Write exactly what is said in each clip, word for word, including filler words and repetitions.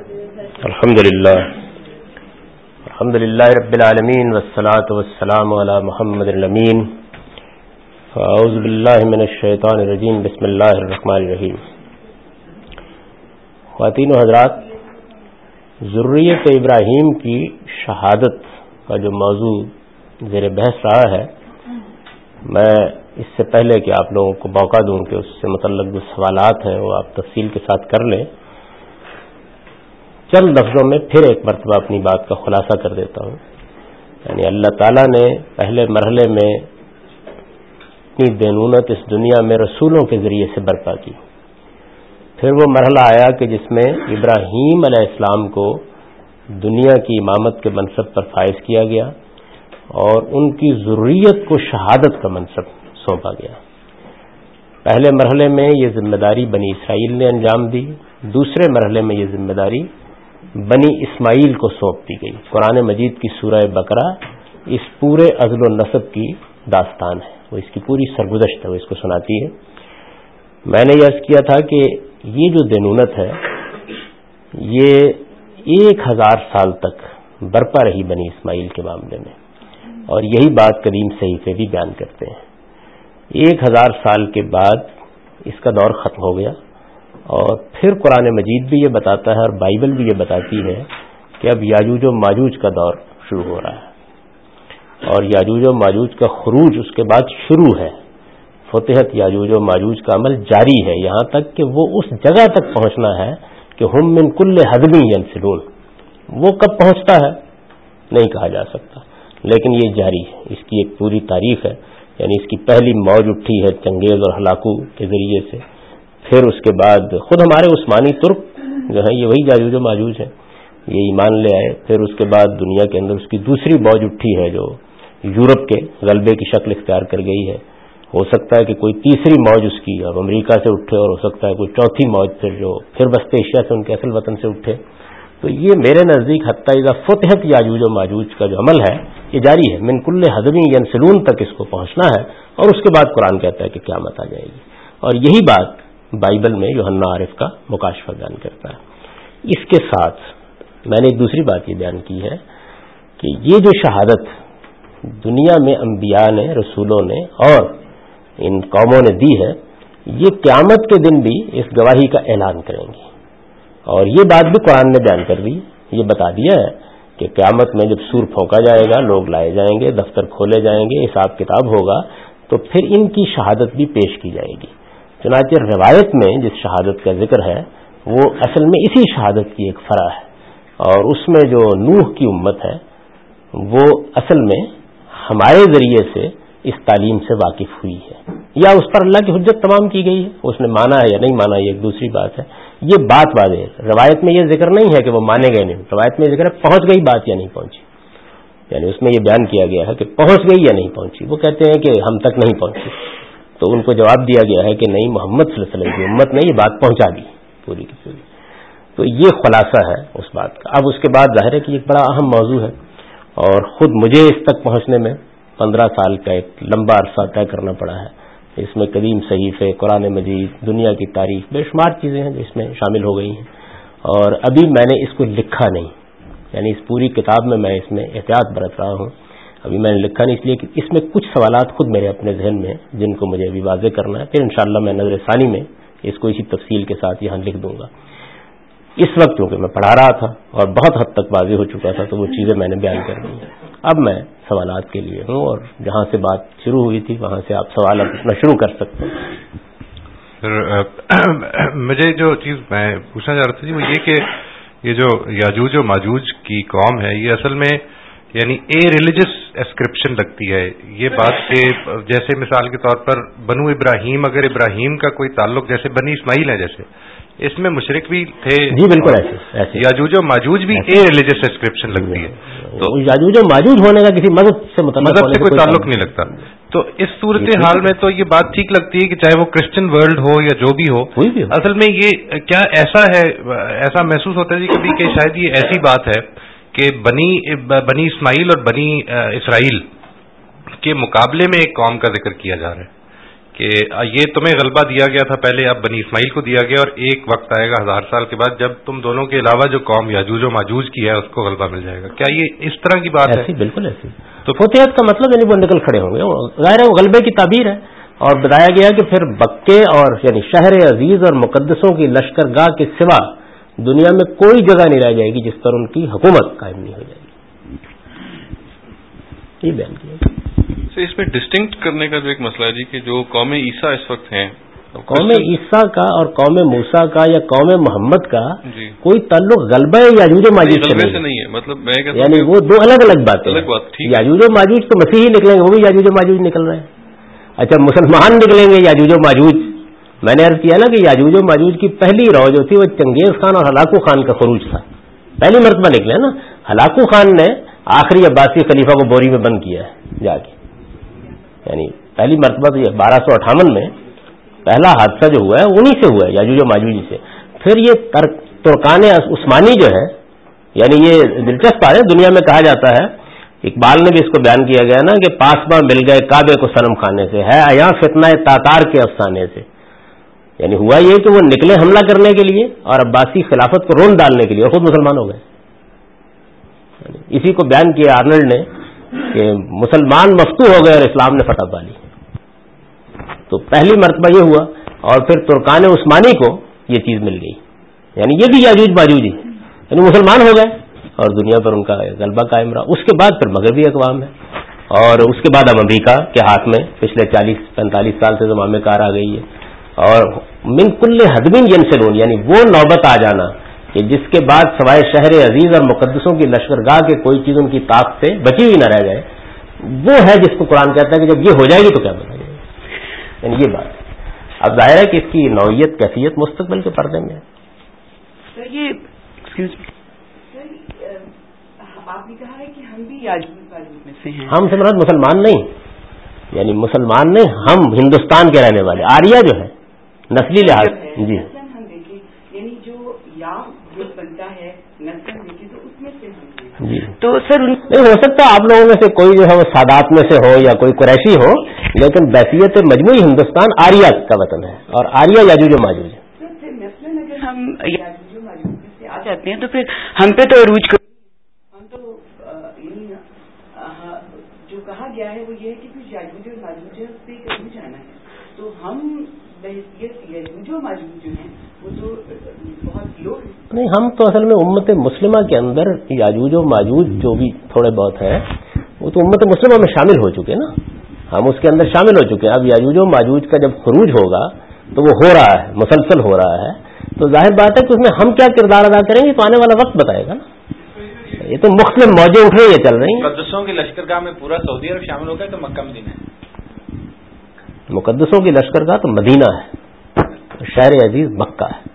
الحمد للہ الحمد للہ رب العالمین والصلاة والسلام علی محمد الامین اعوذ باللہ من الشیطان الرجیم بسم اللہ الرحمن الرحیم. خواتین و حضرات، ذریت ابراہیم کی شہادت کا جو موضوع زیر بحث رہا ہے، میں اس سے پہلے کہ آپ لوگوں کو موقع دوں کہ اس سے متعلق جو سوالات ہیں وہ آپ تفصیل کے ساتھ کر لیں، چند لفظوں میں پھر ایک مرتبہ اپنی بات کا خلاصہ کر دیتا ہوں. یعنی اللہ تعالیٰ نے پہلے مرحلے میں اپنی دینونت اس دنیا میں رسولوں کے ذریعے سے برپا کی. پھر وہ مرحلہ آیا کہ جس میں ابراہیم علیہ السلام کو دنیا کی امامت کے منصب پر فائز کیا گیا اور ان کی ذریت کو شہادت کا منصب سونپا گیا. پہلے مرحلے میں یہ ذمہ داری بنی اسرائیل نے انجام دی، دوسرے مرحلے میں یہ ذمہ داری بنی اسماعیل کو سونپ دی گئی. قرآن مجید کی سورہ بقرہ اس پورے عزل و نسب کی داستان ہے، وہ اس کی پوری سرگزشت ہے، وہ اس کو سناتی ہے. میں نے یہ عرض کیا تھا کہ یہ جو دینونت ہے یہ ایک ہزار سال تک برپا رہی بنی اسماعیل کے معاملے میں، اور یہی بات قدیم صحیفے بھی بیان کرتے ہیں. ایک ہزار سال کے بعد اس کا دور ختم ہو گیا، اور پھر قرآن مجید بھی یہ بتاتا ہے اور بائبل بھی یہ بتاتی ہے کہ اب یاجوج و ماجوج کا دور شروع ہو رہا ہے، اور یاجوج و ماجوج کا خروج اس کے بعد شروع ہے. فتحت یاجوج و ماجوج کا عمل جاری ہے، یہاں تک کہ وہ اس جگہ تک پہنچنا ہے کہ ہم من کل حدب ینسلون. وہ کب پہنچتا ہے نہیں کہا جا سکتا، لیکن یہ جاری ہے. اس کی ایک پوری تاریخ ہے. یعنی اس کی پہلی موج اٹھی ہے چنگیز اور ہلاکو کے ذریعے سے، پھر اس کے بعد خود ہمارے عثمانی ترک جو ہے یہ وہی یاجوج و ماجوج ہیں، یہ ایمان لے آئے. پھر اس کے بعد دنیا کے اندر اس کی دوسری موج اٹھی ہے جو یورپ کے غلبے کی شکل اختیار کر گئی ہے. ہو سکتا ہے کہ کوئی تیسری موج اس کی اب امریکہ سے اٹھے، اور ہو سکتا ہے کوئی چوتھی موج پھر جو پھر وسط ایشیا سے ان کے اصل وطن سے اٹھے. تو یہ میرے نزدیک حتی اذا فتحت یاجوج و ماجوج کا جو عمل ہے یہ جاری ہے. من کل حدب ینسلون تک اس کو پہنچنا ہے، اور اس کے بعد قرآن کہتا ہے کہ قیامت آ جائے گی. اور یہی بات بائبل میں یوحنا عارف کا مکاشفہ بیان کرتا ہے. اس کے ساتھ میں نے ایک دوسری بات یہ بیان کی ہے کہ یہ جو شہادت دنیا میں انبیاء نے، رسولوں نے اور ان قوموں نے دی ہے، یہ قیامت کے دن بھی اس گواہی کا اعلان کریں گی. اور یہ بات بھی قرآن نے بیان کر دی، یہ بتا دیا ہے کہ قیامت میں جب سور پھونکا جائے گا، لوگ لائے جائیں گے، دفتر کھولے جائیں گے، حساب کتاب ہوگا، تو پھر ان کی شہادت بھی پیش کی جائے گی. چنانچہ روایت میں جس شہادت کا ذکر ہے وہ اصل میں اسی شہادت کی ایک فرع ہے، اور اس میں جو نوح کی امت ہے وہ اصل میں ہمارے ذریعے سے اس تعلیم سے واقف ہوئی ہے، یا اس پر اللہ کی حجت تمام کی گئی ہے. اس نے مانا ہے یا نہیں مانا یہ ایک دوسری بات ہے. یہ بات واضح ہے، روایت میں یہ ذکر نہیں ہے کہ وہ مانے گئے نہیں، روایت میں یہ ذکر ہے پہنچ گئی بات یا نہیں پہنچی. یعنی اس میں یہ بیان کیا گیا ہے کہ پہنچ گئی یا نہیں پہنچی. وہ کہتے ہیں کہ ہم تک نہیں پہنچی، تو ان کو جواب دیا گیا ہے کہ نہیں، محمد صلی اللہ علیہ وسلم کی امت نے یہ بات پہنچا دی پوری کی پوری. تو یہ خلاصہ ہے اس بات کا. اب اس کے بعد ظاہر ہے کہ ایک بڑا اہم موضوع ہے، اور خود مجھے اس تک پہنچنے میں پندرہ سال کا ایک لمبا عرصہ طے کرنا پڑا ہے. اس میں قدیم صحیفے، قرآن مجید، دنیا کی تاریخ، بے شمار چیزیں ہیں جو اس میں شامل ہو گئی ہیں. اور ابھی میں نے اس کو لکھا نہیں، یعنی اس پوری کتاب میں میں اس میں احتیاط برت رہا ہوں. ابھی میں نے لکھا نہیں، اس لیے کہ اس میں کچھ سوالات خود میرے اپنے ذہن میں ہیں جن کو مجھے ابھی واضح کرنا ہے. پھر انشاءاللہ میں نظر ثانی میں اس کو اسی تفصیل کے ساتھ یہاں لکھ دوں گا. اس وقت چونکہ میں پڑھا رہا تھا اور بہت حد تک واضح ہو چکا تھا، تو وہ چیزیں میں نے بیان کر دی ہیں. اب میں سوالات کے لیے ہوں، اور جہاں سے بات شروع ہوئی تھی وہاں سے آپ سوال اپنا شروع کر سکتے ہیں. سر، مجھے جو چیز میں پوچھنا چاہ رہا تھا جی وہ یہ کہ یہ جو یاجوج و ماجوج کی قوم ہے یہ اصل میں یعنی اے ریلیجس اسکرپشن لگتی ہے. یہ بات کہ جیسے مثال کے طور پر بنو ابراہیم، اگر ابراہیم کا کوئی تعلق جیسے بنی اسماعیل ہے، جیسے اس میں مشرک بھی تھے. جی بالکل ایسے. یاجوج و ماجوج بھی اے ریلیجس اسکرپشن لگتی ہے، تو یاجوج و ماجوج ہونے کا کسی مذہب سے مذہب سے کوئی تعلق نہیں لگتا. تو اس صورت حال میں تو یہ بات ٹھیک لگتی ہے کہ چاہے وہ کرسچن ورلڈ ہو یا جو بھی ہو، اصل میں یہ کیا ایسا ہے، ایسا محسوس ہوتا ہے جی کبھی کہ شاید یہ ایسی بات ہے کہ بنی بنی اسماعیل اور بنی اسرائیل کے مقابلے میں ایک قوم کا ذکر کیا جا رہا ہے کہ یہ تمہیں غلبہ دیا گیا تھا پہلے، اب بنی اسماعیل کو دیا گیا، اور ایک وقت آئے گا ہزار سال کے بعد جب تم دونوں کے علاوہ جو قوم یاجوج و ماجوج کی ہے اس کو غلبہ مل جائے گا. کیا یہ اس طرح کی بات ہے؟ بالکل ایسی. تو فتحت کا مطلب یعنی وہ نکل کھڑے ہوں گے، ظاہر ہے وہ غلبے کی تعبیر ہے. اور بتایا گیا کہ پھر مکے اور یعنی شہر عزیز اور مقدسوں کی لشکر گاہ کے سوا دنیا میں کوئی جگہ نہیں رہ جائے گی جس پر ان کی حکومت قائم نہیں ہو جائے گی. یہ بیان کیا. اس میں ڈسٹنکٹ کرنے کا جو ایک مسئلہ ہے جی کہ جو قوم عیسیٰ اس وقت ہیں، قوم عیسیٰ کا اور قوم موسیٰ کا یا قوم محمد کا جی کوئی تعلق غلبہ یاجوج و ماجوج سے نہیں ہے. مطلب میں کہتا ہوں یعنی وہ دو الگ الگ باتیں الگ بات. یاجوج و ماجوج تو مسیحی نکلیں گے، وہ بھی یاجوج و ماجوج نکل رہے ہیں. اچھا مسلمان نکلیں گے یاجوج و ماجوج. میں نے عرض کیا نا کہ یاجوج و ماجوج کی پہلی رو جو تھی وہ چنگیز خان اور ہلاکو خان کا خروج تھا. پہلی مرتبہ نکلے نا. ہلاکو خان نے آخری عباسی خلیفہ کو بوری میں بند کیا ہے جا کے، یعنی پہلی مرتبہ تو یہ بارہ سو اٹھاون میں پہلا حادثہ جو ہوا ہے انہی سے ہوا ہے، یاجوج و ماجوج سے. پھر یہ ترکان عثمانی جو ہے، یعنی یہ دلچسپ بات ہے، دنیا میں کہا جاتا ہے، اقبال نے بھی اس کو بیان کیا گیا نا کہ پاسباں مل گئے کعبے کو صنم خانے سے، ہے ایاں فتنہ تاتار کے افسانے سے. یعنی ہوا یہ کہ وہ نکلے حملہ کرنے کے لیے اور عباسی خلافت کو رون ڈالنے کے لیے، اور خود مسلمان ہو گئے. اسی کو بیان کیا آرنلڈ نے کہ مسلمان مفتوح ہو گئے اور اسلام نے فتح پا لی. تو پہلی مرتبہ یہ ہوا، اور پھر ترکان عثمانی کو یہ چیز مل گئی، یعنی یہ بھی یاجوج ماجوج ہی، یعنی مسلمان ہو گئے اور دنیا پر ان کا غلبہ قائم رہا. اس کے بعد پھر مغربی اقوام ہے، اور اس کے بعد اب امریکہ کے ہاتھ میں پچھلے چالیس پینتالیس سال سے زمامے کار آ گئی ہے. اور من کل حدبین ینسلون، یعنی وہ نوبت آ جانا کہ جس کے بعد سوائے شہر عزیز اور مقدسوں کی لشکرگاہ کے کوئی چیز ان کی طاقت سے بچی ہوئی نہ رہ جائے، وہ ہے جس کو قرآن کہتا ہے کہ جب یہ ہو جائے گی تو کیا بنا جائے گی. یعنی یہ بات ہے. اب ظاہر ہے کہ اس کی نوعیت کیفیت مستقبل کے پردے میں ہے. آپ نے کہا ہے کہ ہم بھی یاجوج ماجوج میں سے ہیں. ہم سے مراد مسلمان نہیں، یعنی مسلمان نہیں، ہم ہندوستان کے رہنے والے آریہ جو ہے نسلی لحاظ. جی ہم دیکھیں یعنی جو یا بنتا ہے نسل دیکھیں تو اس میں سے ہم جی تو سر نہیں ہو سکتا آپ لوگوں میں سے کوئی جو ہے وہ سادات میں سے ہو یا کوئی قریشی ہو، لیکن بحیثیت مجموعی ہندوستان آریہ کا وطن ہے، اور آریہ یاجوج و ماجوج ہے. پھر مثلاً اگر ہم یاجوج و ماجوج میں سے آ جاتے ہیں تو پھر ہم پہ تو عروج کر ہم تو جو کہا گیا ہے وہ یہ ہے کہ پھر یاجوج و ماجوج سے کہیں جانا ہے، تو ہم بحیثیت یاجوج و ماجوج جو ہیں وہ تو بہت لوگ نہیں. ہم تو اصل میں امت مسلمہ کے اندر یاجوج و ماجوج جو بھی تھوڑے بہت ہیں وہ تو امت مسلمہ میں شامل ہو چکے نا، ہم اس کے اندر شامل ہو چکے ہیں. اب یاجوج و ماجوج کا جب خروج ہوگا تو وہ ہو رہا ہے، مسلسل ہو رہا ہے، تو ظاہر بات ہے کہ اس میں ہم کیا کردار ادا کریں گے تو آنے والا وقت بتائے گا نا. یہ تو مختلف موجیں اٹھ رہی ہیں، چل رہی ہیں. مقدسوں کی لشکرگاہ میں پورا سعودی عرب شامل ہو گیا تو مکہ مدینہ ہے. مقدسوں کی لشکرگاہ تو مدینہ ہے، شہر عزیز مکہ ہے.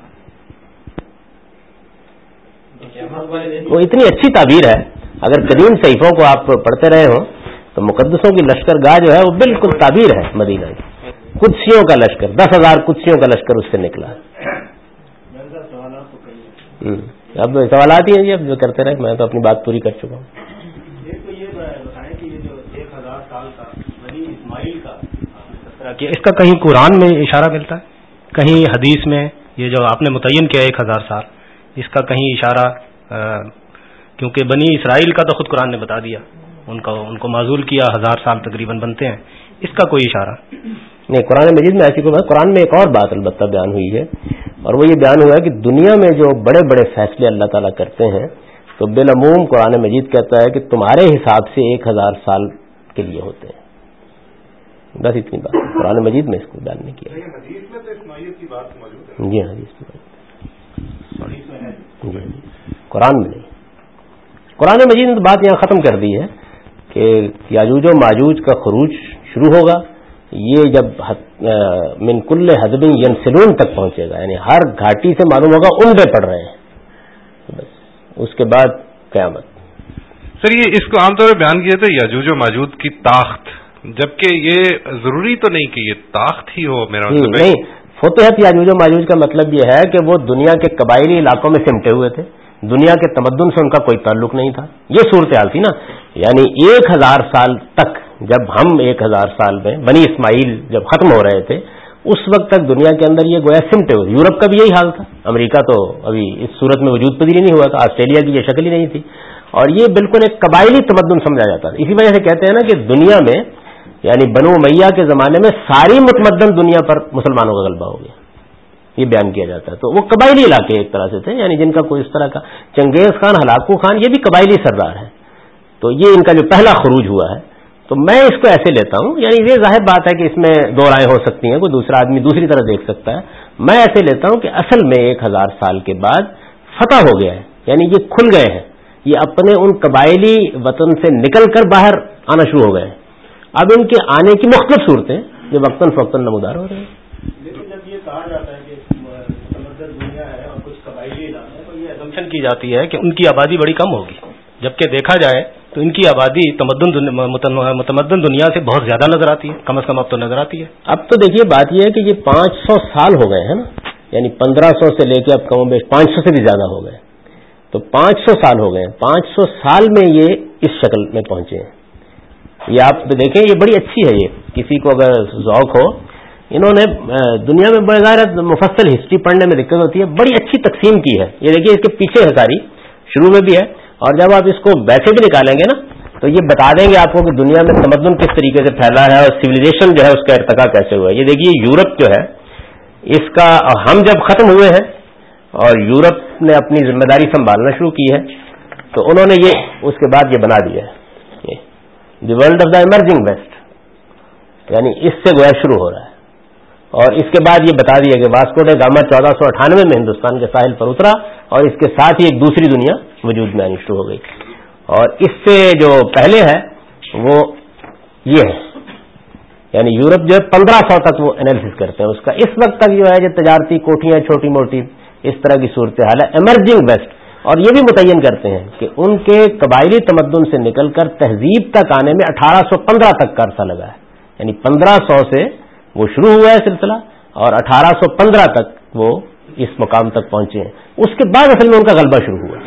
وہ اتنی اچھی تعبیر ہے، اگر قدیم صحیفوں کو آپ پڑھتے رہے ہوں تو مقدسوں کی لشکرگاہ جو ہے وہ بالکل تعبیر ہے مدینہ کی. قدسیوں کا لشکر، دس ہزار قدسیوں کا لشکر اس سے نکلا. اب سوالات ہی ہیں جی، اب جو کرتے رہے، میں تو اپنی بات پوری کر چکا ہوں. اس کا کہیں قرآن میں اشارہ ملتا ہے، کہیں حدیث میں، یہ جو آپ نے متعین کیا ایک ہزار سال، اس کا کہیں اشارہ؟ کیونکہ بنی اسرائیل کا تو خود قرآن نے بتا دیا، ان کو ان کو معزول کیا، ہزار سال تقریباً بنتے ہیں. اس کا کوئی اشارہ نہیں. قرآن مجید میں ایسی کوئی بات، قرآن میں ایک اور بات البتہ بیان ہوئی ہے، اور وہ یہ بیان ہوا ہے کہ دنیا میں جو بڑے بڑے فیصلے اللہ تعالیٰ کرتے ہیں تو بالعموم قرآن مجید کہتا ہے کہ تمہارے حساب سے ایک ہزار سال کے لیے ہوتے ہیں. بس اتنی بات قرآن مجید میں اس کو بیان نہیں کیا. جی ہاں حدیث کی بات، جی قرآن میں نہیں. قرآن مجید نے تو بات یہاں ختم کر دی ہے کہ یاجوج و ماجوج کا خروج شروع ہوگا، یہ جب من کل حدب ینسلون تک پہنچے گا، یعنی ہر گھاٹی سے معلوم ہوگا انڈے پڑ رہے ہیں، بس اس کے بعد قیامت. سر یہ اس کو عام طور پر بیان کیا تھا یاجوج و ماجوج کی طاقت، جبکہ یہ ضروری تو نہیں کہ یہ طاقت ہی ہو. میرا مطلب نہیں، فتحت یاجوج و ماجوج کا مطلب یہ ہے کہ وہ دنیا کے قبائلی علاقوں میں سمٹے ہوئے تھے، دنیا کے تمدن سے ان کا کوئی تعلق نہیں تھا. یہ صورتحال تھی نا، یعنی ایک ہزار سال تک جب ہم ایک ہزار سال میں بنی اسماعیل جب ختم ہو رہے تھے اس وقت تک دنیا کے اندر یہ گویا سمٹے ہوئے. یورپ کا بھی یہی حال تھا, امریکہ تو ابھی اس صورت میں وجود پذیر ہی نہیں ہوا تھا, آسٹریلیا کی یہ شکل ہی نہیں تھی, اور یہ بالکل ایک قبائلی تمدن سمجھا جاتا تھا. اسی وجہ سے کہتے ہیں نا کہ دنیا میں یعنی بنو امیہ کے زمانے میں ساری متمدن دنیا پر مسلمانوں کا غلبہ ہو گیا, یہ بیان کیا جاتا ہے. تو وہ قبائلی علاقے ایک طرح سے تھے, یعنی جن کا کوئی اس طرح کا, چنگیز خان, ہلاکو خان, یہ بھی قبائلی سردار ہیں. تو یہ ان کا جو پہلا خروج ہوا ہے, تو میں اس کو ایسے لیتا ہوں, یعنی یہ ظاہر بات ہے کہ اس میں دو رائے ہو سکتی ہیں, کوئی دوسرا آدمی دوسری طرح دیکھ سکتا ہے. میں ایسے لیتا ہوں کہ اصل میں ایک ہزار سال کے بعد فتح ہو گیا ہے, یعنی یہ کھل گئے ہیں, یہ اپنے ان قبائلی وطن سے نکل کر باہر آنا شروع ہو گئے ہیں. اب ان کے آنے کی مختلف صورتیں جو وقتاً فوقتاً نمودار ہو رہے ہیں. لیکن جب یہ کہا جاتا ہے کہ متمدن دنیا ہے اور کچھ قبائلی علاقے, تو یہ اسمپشن کی جاتی ہے کہ ان کی آبادی بڑی کم ہوگی, جبکہ دیکھا جائے تو ان کی آبادی تمدن متمدن دنیا سے بہت زیادہ نظر آتی ہے, کم از کم اب تو نظر آتی ہے. اب تو دیکھیے بات یہ ہے کہ یہ پانچ سو سال ہو گئے ہیں نا, یعنی پندرہ سو سے لے کے اب کم و بیش پانچ سو سے بھی زیادہ ہو گئے, تو پانچ سو سال ہو گئے ہیں. پانچ سو سال میں یہ اس شکل میں پہنچے ہیں. یہ آپ دیکھیں, یہ بڑی اچھی ہے, یہ کسی کو اگر ذوق ہو, انہوں نے دنیا میں بغیر مفصل ہسٹری پڑھنے میں دقت ہوتی ہے, بڑی اچھی تقسیم کی ہے. یہ دیکھیے اس کے پیچھے ہے ساری, شروع میں بھی ہے, اور جب آپ اس کو ویسے بھی نکالیں گے نا تو یہ بتا دیں گے آپ کو کہ دنیا میں تمدن کس طریقے سے پھیلا ہے اور سویلائزیشن جو ہے اس کا ارتقا کیسے ہوا ہے. یہ دیکھیے یورپ جو ہے اس کا, ہم جب ختم ہوئے ہیں اور یورپ نے اپنی ذمہ داری سنبھالنا شروع کی ہے تو انہوں نے یہ اس کے بعد یہ بنا دیا ہے the world of the emerging West, یعنی اس سے گویا شروع ہو رہا ہے. اور اس کے بعد یہ بتا دیا کہ واسکو ڈے گاما چودہ سو اٹھانوے میں ہندوستان کے ساحل پر اترا, اور اس کے ساتھ ہی ایک دوسری دنیا وجود میں آنی شروع ہو گئی. اور اس سے جو پہلے ہے وہ یہ ہے, یعنی یورپ جو ہے پندرہ سو تک وہ انالیسس کرتے ہیں اس کا. اس وقت تک جو ہے جو تجارتی کوٹیاں چھوٹی موٹی اس طرح کی صورتحال ہے ایمرجنگ ویسٹ. اور یہ بھی متعین کرتے ہیں کہ ان کے قبائلی تمدن سے نکل کر تہذیب تک آنے میں اٹھارہ سو پندرہ تک کا عرصہ لگا ہے, یعنی پندرہ سو سے وہ شروع ہوا ہے سلسلہ, اور اٹھارہ سو پندرہ تک وہ اس مقام تک پہنچے ہیں. اس کے بعد اصل میں ان کا غلبہ شروع ہوا.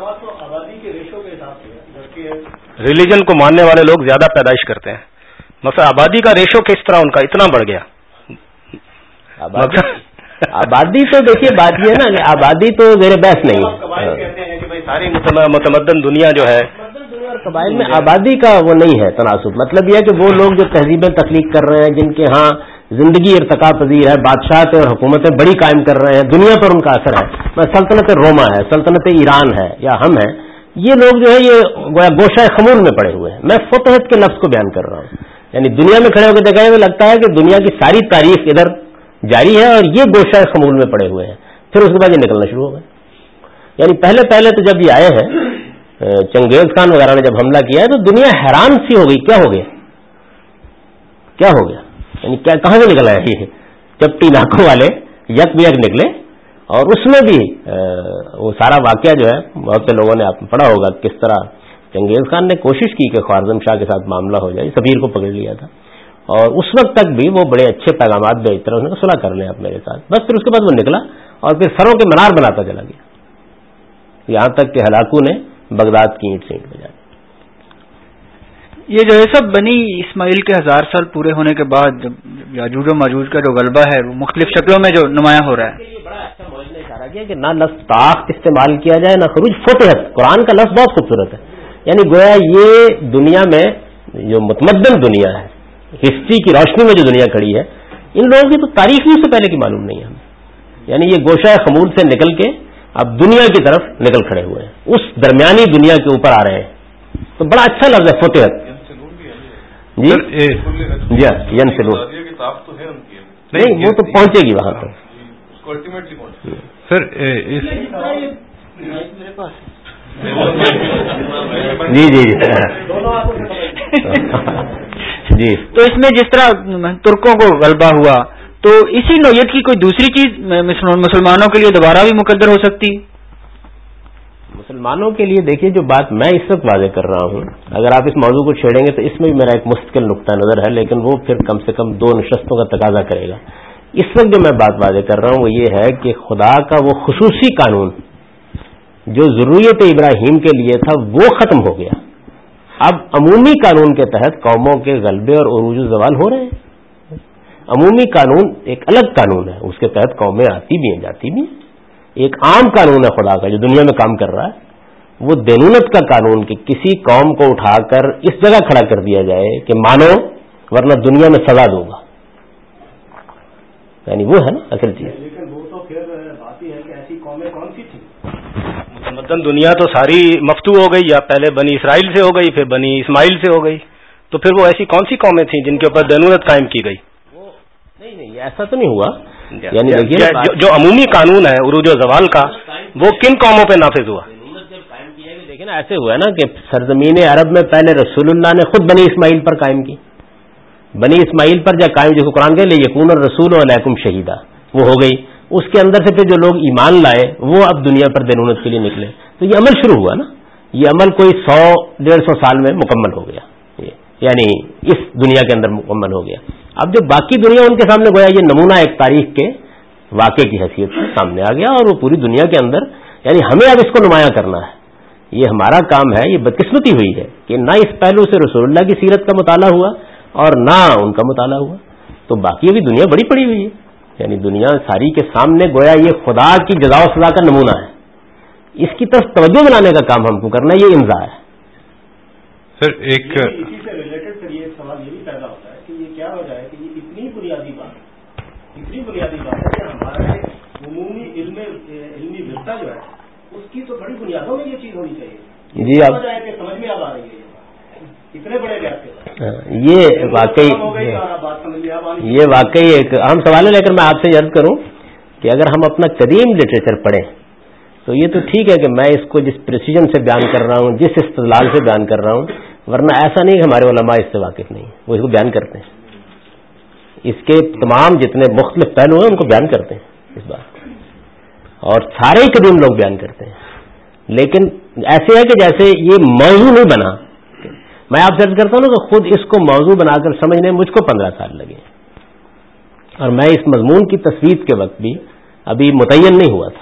ریلیجن کو ماننے والے لوگ زیادہ پیدائش کرتے ہیں, مثلا آبادی کا ریشو کس طرح ان کا اتنا بڑھ گیا. آبادی, آبادی تو دیکھیے بات یہ ہے نا کہ آبادی تو زیر بحث نہیں ہے. ساری متمدن دنیا جو ہے قبائل میں آبادی کا وہ نہیں ہے تناسب. مطلب یہ ہے کہ وہ لوگ جو تہذیبیں تخلیق کر رہے ہیں, جن کے ہاں زندگی ارتقا پذیر ہے, بادشاہتیں اور حکومتیں بڑی قائم کر رہے ہیں, دنیا پر ان کا اثر ہے, سلطنت روما ہے, سلطنت ایران ہے, یا ہم ہیں, یہ لوگ جو ہے یہ گویا گوشہ خمول میں پڑے ہوئے ہیں. میں فتحت کے لفظ کو بیان کر رہا ہوں, یعنی دنیا میں کھڑے ہو کے دیکھا ہے لگتا ہے کہ دنیا کی ساری تاریخ ادھر جاری ہے اور یہ گوشہ خمول میں پڑے ہوئے ہیں. پھر اس کے بعد یہ نکلنا شروع ہو گئے. یعنی پہلے پہلے تو جب یہ آئے ہیں, چنگیز خان وغیرہ نے جب حملہ کیا ہے تو دنیا حیران سی ہو گئی, کیا ہو گیا کیا ہو گیا یعنی کیا کہاں سے نکلا ہے یہ چپٹی ناکوں والے یک بیک نکلے. اور اس میں بھی وہ سارا واقعہ جو ہے بہت سے لوگوں نے آپ پڑھا ہوگا کس طرح چنگیز خان نے کوشش کی کہ خوارزم شاہ کے ساتھ معاملہ ہو جائے, سبیر کو پکڑ لیا تھا, اور اس وقت تک بھی وہ بڑے اچھے پیغامات بھیج طرح نے صلح کر لیں آپ میرے ساتھ. بس پھر اس کے بعد وہ نکلا اور پھر سروں کے منار بناتا چلا گیا, یہاں تک کہ ہلاکو نے بغداد کی اینٹ سے اینٹ بجا. یہ جو ہے سب بنی اسماعیل کے ہزار سال پورے ہونے کے بعد جب یاجوج و ماجوج کا جو غلبہ ہے وہ مختلف شکلوں میں جو نمایاں ہو رہا ہے. بڑا اچھا مولانا نے اشارہ کیا کہ نہ لفظ طاقت استعمال کیا جائے نہ خروج, فتحت. قرآن کا لفظ بہت خوبصورت ہے, یعنی گویا یہ دنیا میں جو متمدن دنیا ہے, ہسٹری کی روشنی میں جو دنیا کھڑی ہے, ان لوگوں کی تو تاریخ ہی سے پہلے کی معلوم نہیں ہے ہمیں. یعنی یہ گوشہ خمول سے نکل کے اب دنیا کی طرف نکل کھڑے ہوئے ہیں, اس درمیانی دنیا کے اوپر آ رہے ہیں. تو بڑا اچھا لفظ ہے فتحت. جی جی ین سلون نہیں, وہ تو پہنچے گی وہاں تک سر. جی جی جی تو اس میں جس طرح ترکوں کو غلبہ ہوا تو اسی نوعیت کی کوئی دوسری چیز مسلمانوں کے لیے دوبارہ بھی مقدر ہو سکتی. مسلمانوں کے لیے دیکھیے جو بات میں اس وقت واضح کر رہا ہوں, اگر آپ اس موضوع کو چھیڑیں گے تو اس میں بھی میرا ایک مستقل نقطہ نظر ہے, لیکن وہ پھر کم سے کم دو نشستوں کا تقاضا کرے گا. اس وقت جو میں بات واضح کر رہا ہوں وہ یہ ہے کہ خدا کا وہ خصوصی قانون جو ضروریت ابراہیم کے لیے تھا وہ ختم ہو گیا. اب عمومی قانون کے تحت قوموں کے غلبے اور عروج و زوال ہو رہے ہیں. عمومی قانون ایک الگ قانون ہے, اس کے تحت قومیں آتی بھی ہیں جاتی بھی ہیں. ایک عام قانون ہے خدا کا جو دنیا میں کام کر رہا ہے, وہ دینونت کا قانون کہ کسی قوم کو اٹھا کر اس جگہ کھڑا کر دیا جائے کہ مانو ورنہ دنیا میں سزا دوں گا, یعنی وہ ہے نا اصل چیز. لیکن وہ تو پھر بات ہی ہے کہ ایسی قومیں کون سی تھیں؟ متمدن دنیا تو ساری مفتو ہو گئی, یا پہلے بنی اسرائیل سے ہو گئی, پھر بنی اسماعیل سے ہو گئی, تو پھر وہ ایسی کون سی قومیں تھیں جن کے اوپر دینونت قائم کی گئی؟ نہیں نہیں ایسا تو نہیں ہوا. یعنی دیکھیے جو عمومی قانون ہے عروج و زوال کا, وہ کن قوموں پہ نافذ ہوا؟ دیکھیں نا ایسے ہوا ہے نا کہ سرزمین عرب میں پہلے رسول اللہ نے خود بنی اسماعیل پر قائم کی. بنی اسماعیل پر جب قائم, جس کو قرآن کے لئے یکون الرسول علیکم شہیدہ, وہ ہو گئی. اس کے اندر سے پھر جو لوگ ایمان لائے وہ اب دنیا پر دینونت کے لیے نکلے, تو یہ عمل شروع ہوا نا. یہ عمل کوئی سو ڈیڑھ سو سال میں مکمل ہو گیا, یعنی اس دنیا کے اندر مکمل ہو گیا. اب جو باقی دنیا ان کے سامنے گویا یہ نمونہ ایک تاریخ کے واقعے کی حیثیت سے سامنے آ گیا, اور وہ پوری دنیا کے اندر, یعنی ہمیں اب اس کو نمایاں کرنا ہے. یہ ہمارا کام ہے. یہ بدقسمتی ہوئی ہے کہ نہ اس پہلو سے رسول اللہ کی سیرت کا مطالعہ ہوا اور نہ ان کا مطالعہ ہوا, تو باقی ابھی دنیا بڑی پڑی ہوئی ہے. یعنی دنیا ساری کے سامنے گویا یہ خدا کی جزا و سزا کا نمونہ ہے. اس کی طرف توجہ دلانے کا کام ہم کو کرنا ہے, یہ امضا ہے. سر ایک اسی سے ریلیٹڈ پھر یہ سوال یہ بھی پیدا ہوتا ہے کہ یہ کیا وجہ ہے کہ یہ اتنی بنیادی بات اتنی بنیادی بات ہے کہ ہمارا عمومی علم علمی ورثہ جو ہے اس کی تو بڑی بنیادوں میں یہ چیز ہونی چاہیے. جی آپ کہ سمجھ میں اب آ رہی ہے اتنے بڑے گیپ کے بعد یہ واقعی یہ واقعی ایک اہم سوال ہے. لیکن میں آپ سے عرض کروں کہ اگر ہم اپنا قدیم لٹریچر پڑھیں تو یہ تو ٹھیک ہے کہ میں اس کو جس پریسیجن سے بیان کر رہا ہوں, جس استدلال سے بیان کر رہا ہوں, ورنہ ایسا نہیں کہ ہمارے علماء اس سے واقف نہیں, وہ اس کو بیان کرتے ہیں. اس کے تمام جتنے مختلف پہلو ہیں ان کو بیان کرتے ہیں اس بات, اور سارے ہی قدیم لوگ بیان کرتے ہیں. لیکن ایسے ہے کہ جیسے یہ موضوع نہیں بنا, میں آپ سے عرض کرتا ہوں نا کہ خود اس کو موضوع بنا کر سمجھنے مجھ کو پندرہ سال لگے, اور میں اس مضمون کی تصویر کے وقت بھی ابھی متعین نہیں ہوا تھا.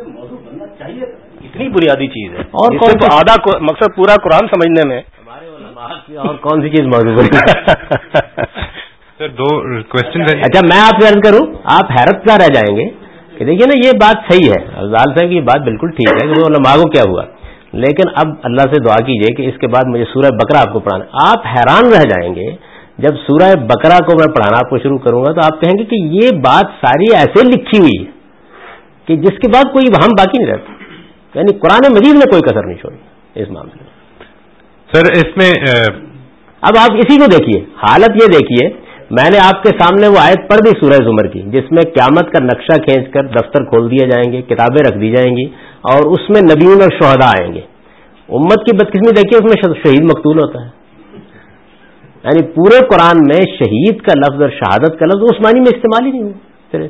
اتنی بنیادی چیز ہے, اور کون آدھا مقصد پورا قرآن سمجھنے میں ہمارے علماء کی اور کون سی چیز موضوع بنی. سر دو کوشچن. اچھا میں آپ سے عرض کروں, آپ حیرت کا رہ جائیں گے کہ دیکھیے نا یہ بات صحیح ہے, افضال صاحب کی بات بالکل ٹھیک ہے کہ وہ علماء کو کیا ہوا, لیکن اب اللہ سے دعا کیجئے کہ اس کے بعد مجھے سورہ بقرہ آپ کو پڑھانا. آپ حیران رہ جائیں گے جب سورہ بقرہ کو میں پڑھانا آپ کو شروع کروں گا, تو آپ کہیں گے کہ یہ بات ساری ایسے لکھی ہوئی ہے کہ جس کے بعد کوئی وہم باقی نہیں رہتا. یعنی قرآن مجید میں کوئی کسر نہیں چھوڑی اس معاملے میں. سر اس میں اب آپ اسی کو دیکھیے, حالت یہ دیکھیے, میں نے آپ کے سامنے وہ آیت پڑھ دی سورہ زمر کی جس میں قیامت کا نقشہ کھینچ کر دفتر کھول دیے جائیں گے, کتابیں رکھ دی جائیں گی, اور اس میں نبیون اور شہداء آئیں گے. امت کی بدقسمی دیکھیے, اس میں شہید مقتول ہوتا ہے. یعنی پورے قرآن میں شہید کا لفظ اور شہادت کا لفظ اس معنی میں استعمال ہی نہیں ہوا.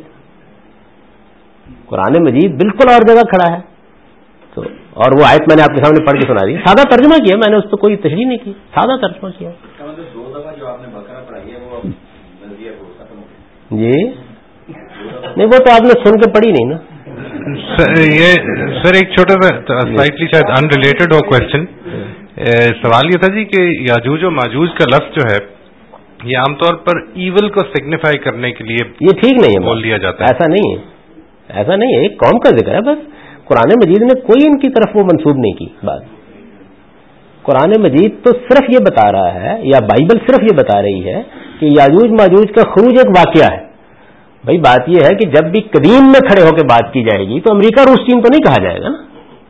قرآن مجید بالکل اور جگہ کھڑا ہے. تو اور وہ آیت میں نے آپ کے سامنے پڑھ کے سنا دی, سادہ ترجمہ کیا, میں نے اس پہ کوئی تشریح نہیں کی, سادہ ترجمہ کیا. جی نہیں, وہ تو آپ نے سن کے پڑھی نہیں نا. یہ سر ایک چھوٹا سا سلائٹلی شاید ان ریلیٹڈ ہو کوشچن. سوال یہ تھا جی کہ یاجوج و ماجوج کا لفظ جو ہے یہ عام طور پر ایول کو سگنیفائی کرنے کے لیے یہ ٹھیک نہیں ہے بول لیا جاتا ہے. ایسا نہیں ہے, ایسا نہیں ہے, ایک قوم کا ذکر ہے بس. قرآن مجید نے کوئی ان کی طرف وہ منسوب نہیں کی بات. قرآن مجید تو صرف یہ بتا رہا ہے, یا بائبل صرف یہ بتا رہی ہے کہ یاجوج ماجوج کا خروج ایک واقعہ ہے. بھائی بات یہ ہے کہ جب بھی قدیم میں کھڑے ہو کے بات کی جائے گی تو امریکہ روس چین تو نہیں کہا جائے گا نا.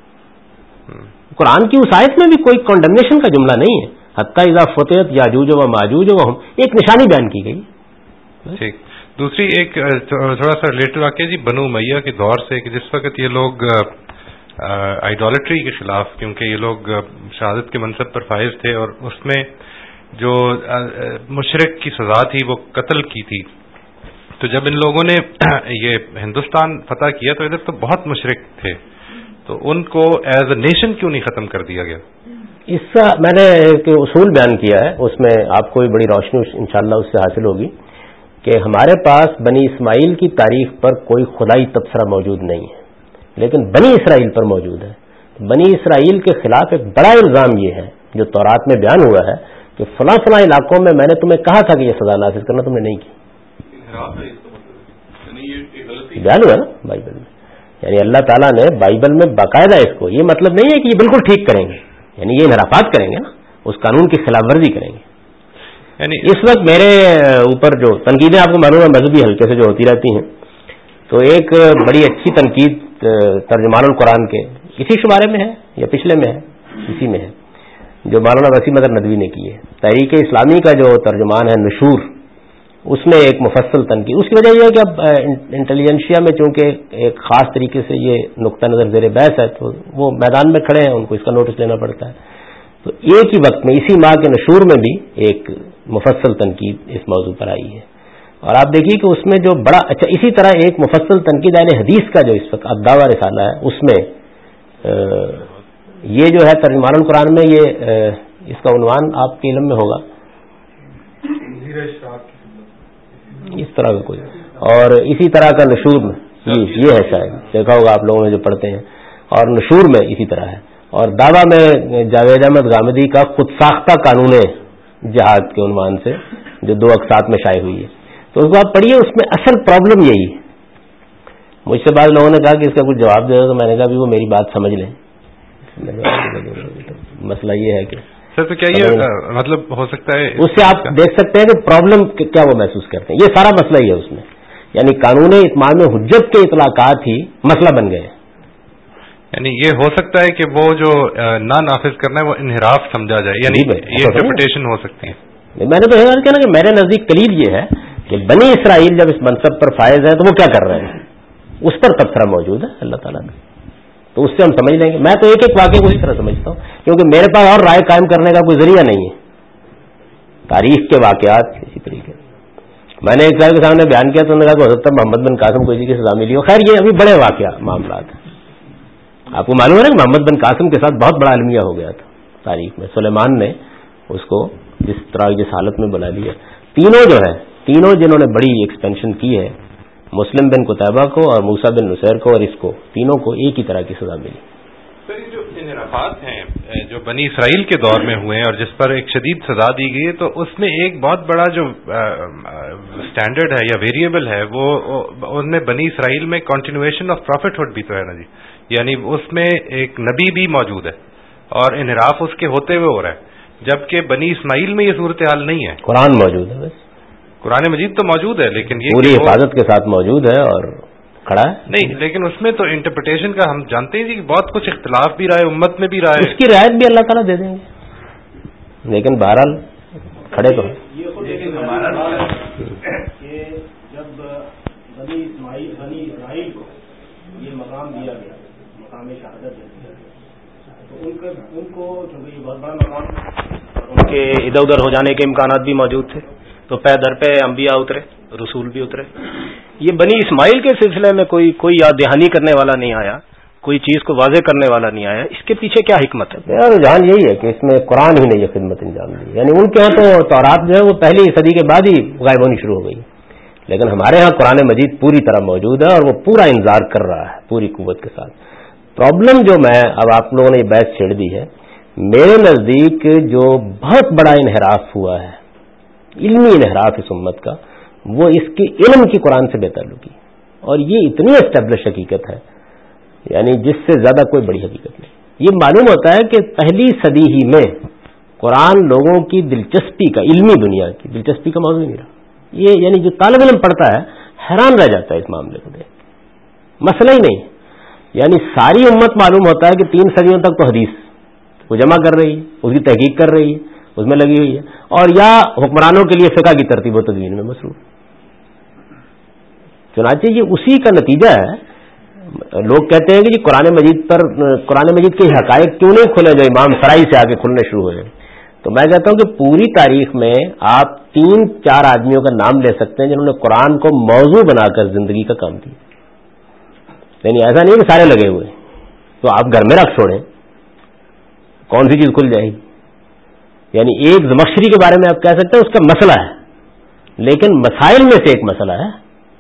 قرآن کی اس آیت میں بھی کوئی کنڈمنیشن کا جملہ نہیں ہے. حتی اذا فتحت یاجوج و ماجوج و ہم, ایک نشانی بیان کی گئی. ٹھیک. دوسری ایک تھوڑا سا ریلیٹڈ واقعہ جی بنو امیہ کے دور سے, کہ جس وقت یہ لوگ آئیڈولٹری کے خلاف, کیونکہ یہ لوگ شہادت کے منصب پر فائز تھے, اور اس میں جو مشرک کی سزا تھی وہ قتل کی تھی. تو جب ان لوگوں نے یہ ہندوستان فتح کیا تو ادھر تو بہت مشرک تھے, تو ان کو ایز اے نیشن کیوں نہیں ختم کر دیا گیا؟ اس کا میں نے ایک اصول بیان کیا ہے, اس میں آپ کو بڑی روشنی انشاءاللہ اس سے حاصل ہوگی کہ ہمارے پاس بنی اسماعیل کی تاریخ پر کوئی خدائی تبصرہ موجود نہیں ہے, لیکن بنی اسرائیل پر موجود ہے. بنی اسرائیل کے خلاف ایک بڑا الزام یہ ہے جو تورات میں بیان ہوا ہے کہ فلاں فلاں علاقوں میں میں نے تمہیں کہا تھا کہ یہ سزا نافذ کرنا، تم نے نہیں کی. بیان ہوا نا بائبل میں. یعنی اللہ تعالیٰ نے بائبل میں باقاعدہ اس کو، یہ مطلب نہیں ہے کہ یہ بالکل ٹھیک کریں گے، یعنی یہ انحرافات کریں گے نا، اس قانون کی خلاف ورزی کریں گے. یعنی اس وقت میرے اوپر جو تنقیدیں آپ کو معلوم ہے مذہبی حلقے سے جو ہوتی رہتی ہیں، تو ایک بڑی اچھی تنقید ترجمان القرآن کے اسی شمارے میں ہے یا پچھلے میں ہے، اسی میں ہے، جو مولانا وسیم اظہر ندوی نے کی ہے. تحریک اسلامی کا جو ترجمان ہے نشور، اس میں ایک مفصل تنقید. اس کی وجہ یہ ہے کہ اب انٹیلیجنشیا میں چونکہ ایک خاص طریقے سے یہ نقطہ نظر زیر بحث ہے، تو وہ میدان میں کھڑے ہیں، ان کو اس کا نوٹس لینا پڑتا ہے. تو ایک ہی وقت میں اسی ماہ کے نشور میں بھی ایک مفصل تنقید اس موضوع پر آئی ہے. اور آپ دیکھیے کہ اس میں جو بڑا اچھا، اسی طرح ایک مفصل تنقید اہل حدیث کا جو اس وقت الدعوہ رسالہ ہے، اس میں یہ جو ہے ترجمان القرآن میں یہ اس کا عنوان آپ کے علم میں ہوگا اس طرح کا کوئی، اور اسی طرح کا نشور میں یہ ہے، شاید دیکھا ہوگا آپ لوگوں نے جو پڑھتے ہیں، اور نشور میں اسی طرح ہے. اور دعویٰ میں جاوید احمد غامدی کا خود ساختہ قانون جہاد کے عنوان سے جو دو اقساط میں شائع ہوئی ہے، تو اس کو آپ پڑھیے. اس میں اصل پرابلم یہی ہے. مجھ سے بعض لوگوں نے کہا کہ اس کا کچھ جواب دے گا، تو میں نے کہا بھی وہ میری بات سمجھ لیں. مسئلہ یہ ہے کہ سر تو کیا یہ مطلب ہو سکتا ہے اس سے آپ دیکھ سکتے ہیں کہ پرابلم کیا وہ محسوس کرتے ہیں. یہ سارا مسئلہ ہی ہے اس میں، یعنی قانون اتمام حجت کے اطلاقات ہی مسئلہ بن گئے. یعنی یہ ہو سکتا ہے کہ وہ جو نہ نافذ کرنا ہے وہ انحراف سمجھا جائے، یعنی یہ انٹرپریٹیشن ہو سکتی ہے. میں نے تو یہ کہنا کہ میرے نزدیک دلیل یہ ہے کہ بنی اسرائیل جب اس منصب پر فائز ہے تو وہ کیا کر رہے ہیں، اس پر تبصرہ موجود ہے اللہ تعالیٰ کا، تو اس سے ہم سمجھ لیں گے. میں تو ایک ایک واقعے کو اسی طرح سمجھتا ہوں، کیونکہ میرے پاس اور رائے قائم کرنے کا کوئی ذریعہ نہیں ہے. تاریخ کے واقعات اسی طریقے میں نے ایک صاحب کے سامنے بیان کیا تو انہوں نے کہا کہ حضرت محمد بن قاسم کو اسی کی سزا ملی ہو. خیر یہ ابھی بڑے واقعہ معاملات ہیں. آپ کو معلوم ہے نا کہ محمد بن قاسم کے ساتھ بہت بڑا المیہ ہو گیا تھا تاریخ میں. سلیمان نے اس کو جس طرح جس حالت میں بنا لیا. تینوں جو ہے تینوں جنہوں نے بڑی ایکسپینشن کی ہے، مسلم بن قتیبہ کو اور موسیٰ بن نصیر کو اور اس کو، تینوں کو ایک ہی طرح کی سزا ملی. سر یہ جو انحرافات ہیں جو بنی اسرائیل کے دور میں ہوئے ہیں اور جس پر ایک شدید سزا دی گئی ہے، تو اس میں ایک بہت بڑا جو اسٹینڈرڈ ہے یا ویریبل ہے وہ ان میں بنی اسرائیل میں کنٹینویشن آف پروفٹ ہوڈ بھی تو ہے نا جی. یعنی اس میں ایک نبی بھی موجود ہے اور انحراف اس کے ہوتے ہوئے ہو رہا ہے، جبکہ بنی اسماعیل میں یہ صورتحال نہیں ہے. قرآن موجود ہے، بس قرآن مجید تو موجود ہے لیکن یہ پوری حفاظت کے ساتھ موجود ہے اور کھڑا ہے نہیں، لیکن اس میں تو انٹرپریٹیشن کا ہم جانتے ہیں جی کہ بہت کچھ اختلاف بھی رہا ہے، امت میں بھی رہا ہے، اس کی رعایت بھی اللہ تعالیٰ دے دیں گے. لیکن بہرحال کھڑے تو جب بنی اسماعیل بنی اسرائیل کو یہ مقام دیا گیا، مقام شہادت تو ان کو چونکہ یہ بہت بڑا مقام، ان کے ادھر ادھر ہو جانے کے امکانات بھی موجود تھے، تو پے در پہ انبیاء اترے، رسول بھی اترے. یہ بنی اسماعیل کے سلسلے میں کوئی کوئی یاد دہانی کرنے والا نہیں آیا، کوئی چیز کو واضح کرنے والا نہیں آیا. اس کے پیچھے کیا حکمت ہے؟ میرا رجحان یہی ہے کہ اس میں قرآن ہی نے یہ خدمت انجام دی. یعنی ان کے ہاں تو تورات جو ہے وہ پہلی صدی کے بعد ہی غائب ہونی شروع ہو گئی، لیکن ہمارے ہاں قرآن مجید پوری طرح موجود ہے اور وہ پورا انتظار کر رہا ہے پوری قوت کے ساتھ. پرابلم جو میں اب آپ لوگوں نے یہ بحث چھیڑ دی ہے، میرے نزدیک جو بہت بڑا انحراف ہوا ہے، علمی انحراف اس امت کا، وہ اس کے علم کی قرآن سے بے تعلقی، اور یہ اتنی اسٹیبلش حقیقت ہے یعنی جس سے زیادہ کوئی بڑی حقیقت نہیں. یہ معلوم ہوتا ہے کہ پہلی صدی ہی میں قرآن لوگوں کی دلچسپی کا، علمی دنیا کی دلچسپی کا موضوع نہیں رہا. یہ یعنی جو طالب علم پڑھتا ہے حیران رہ جاتا ہے اس معاملے کو دیکھ، مسئلہ ہی نہیں. یعنی ساری امت معلوم ہوتا ہے کہ تین صدیوں تک تو حدیث وہ جمع کر رہی ہے، اس کی تحقیق کر رہی ہے، اس میں لگی ہوئی ہے، اور یا حکمرانوں کے لیے فقہ کی ترتیب و تدوین میں مصروف. چنانچہ یہ اسی کا نتیجہ ہے. لوگ کہتے ہیں کہ جی قرآن مجید پر قرآن مجید کے حقائق کیوں نہیں کھلے جو امام سرائی سے آگے کھلنے شروع ہوئے. تو میں کہتا ہوں کہ پوری تاریخ میں آپ تین چار آدمیوں کا نام لے سکتے ہیں جنہوں نے قرآن کو موضوع بنا کر زندگی کا کام کیا. یعنی ایسا نہیں کہ سارے لگے ہوئے تو آپ گھر میں رکھ چھوڑیں، کون سی چیز کھل جائے گی. یعنی ایک زمخشری کے بارے میں آپ کہہ سکتے ہیں اس کا مسئلہ ہے، لیکن مسائل میں سے ایک مسئلہ ہے.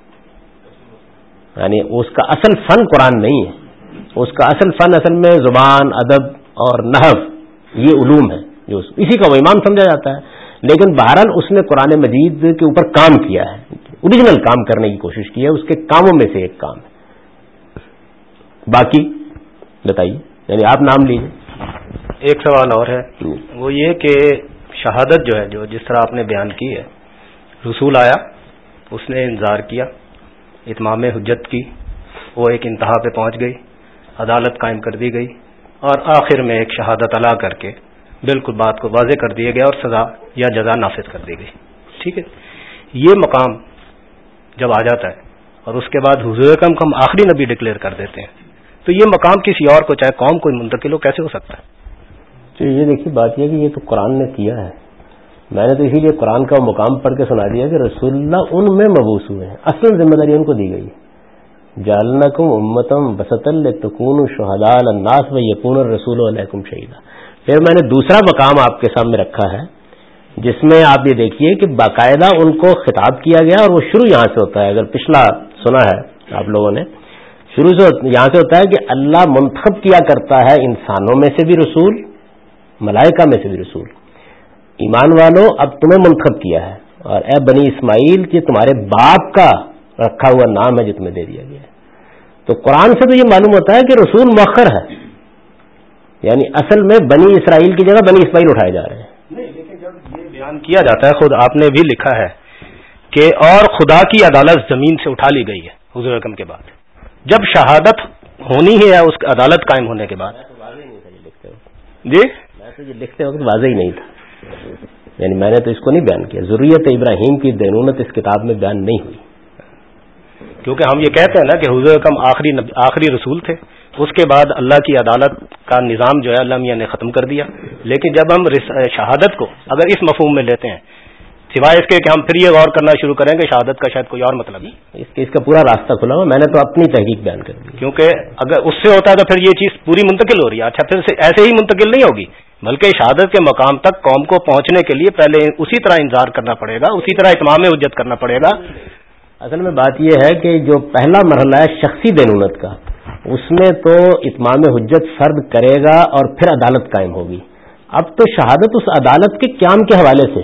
یعنی اس کا اصل فن قرآن نہیں ہے، اس کا اصل فن اصل میں زبان، ادب اور نحو، یہ علوم ہے، جو اسی کا وہ امام سمجھا جاتا ہے. لیکن بہرحال اس نے قرآن مجید کے اوپر کام کیا ہے, اوریجنل کام کرنے کی کوشش کی ہے, اس کے کاموں میں سے ایک کام ہے. باقی بتائیے, یعنی آپ نام لیجیے. ایک سوال اور ہے, وہ یہ کہ شہادت جو ہے, جو جس طرح آپ نے بیان کی ہے, رسول آیا, اس نے انذار کیا, اتمام حجت کی, وہ ایک انتہا پہ پہنچ گئی, عدالت قائم کر دی گئی, اور آخر میں ایک شہادت ادا کر کے بالکل بات کو واضح کر دیا گیا اور سزا یا جزا نافذ کر دی گئی. ٹھیک ہے, یہ مقام جب آ جاتا ہے اور اس کے بعد حضور اکرم کو ہم آخری نبی ڈکلیئر کر دیتے ہیں, تو یہ مقام کسی اور کو, چاہے قوم کو منتقل ہو, کیسے ہو سکتا ہے؟ تو یہ دیکھیے بات یہ کہ یہ تو قرآن نے کیا ہے. میں نے تو اسی لیے قرآن کا مقام پڑھ کے سنا دیا کہ رسول اللہ ان میں مبعوث ہوئے ہیں, اصل ذمہ داری ان کو دی گئی ہے. جعلناکم امۃ وسطا لتکونوا شہداء علی الناس ویکون الرسول علیکم شہیدا. پھر میں نے دوسرا مقام آپ کے سامنے رکھا ہے جس میں آپ یہ دیکھیے کہ باقاعدہ ان کو خطاب کیا گیا, اور وہ شروع یہاں سے ہوتا ہے. اگر پچھلا سنا ہے آپ لوگوں نے, شروع سے یہاں سے ہوتا ہے کہ اللہ منتخب کیا کرتا ہے انسانوں میں سے بھی رسول, ملائکہ میں سے بھی رسول. ایمان والو اب تمہیں منتخب کیا ہے, اور اے بنی اسماعیل کہ تمہارے باپ کا رکھا ہوا نام ہے جو تمہیں دے دیا گیا ہے. تو قرآن سے تو یہ معلوم ہوتا ہے کہ رسول مؤخر ہے, یعنی اصل میں بنی اسرائیل کی جگہ بنی اسماعیل اٹھائے جا رہے ہیں. نہیں, لیکن جب یہ بیان کیا جاتا ہے, خود آپ نے بھی لکھا ہے کہ اور خدا کی عدالت زمین سے اٹھا لی گئی ہے حضور اکرم کے بعد, جب شہادت ہونی ہے اس عدالت قائم ہونے کے بعد. جی میں تو یہ لکھتے وقت واضح ہی نہیں تھا, یعنی میں نے تو اس کو نہیں بیان کیا. ذریت ابراہیم کی دینونت اس کتاب میں بیان نہیں ہوئی, کیونکہ ہم یہ کہتے ہیں نا کہ حضور اکرم آخری آخری رسول تھے, اس کے بعد اللہ کی عدالت کا نظام جو ہے اللہ میاں نے ختم کر دیا. لیکن جب ہم شہادت کو اگر اس مفہوم میں لیتے ہیں, سوائے اس کے کہ ہم پھر یہ غور کرنا شروع کریں کہ شہادت کا شاید کوئی اور مطلب ہے, اس کے اس کا پورا راستہ کھلا ہوا. میں نے تو اپنی تحقیق بیان کر دی, کیونکہ اگر اس سے ہوتا ہے تو پھر یہ چیز پوری منتقل ہو رہی ہے. اچھا, پھر ایسے ہی منتقل نہیں ہوگی, بلکہ شہادت کے مقام تک قوم کو پہنچنے کے لیے پہلے اسی طرح انتظار کرنا پڑے گا, اسی طرح اتمام حجت کرنا پڑے گا. اصل میں بات یہ ہے کہ جو پہلا مرحلہ ہے شخصی دینونت کا, اس میں تو اتمام حجت فرد کرے گا اور پھر عدالت قائم ہوگی. اب تو شہادت اس عدالت کے قیام کے حوالے سے,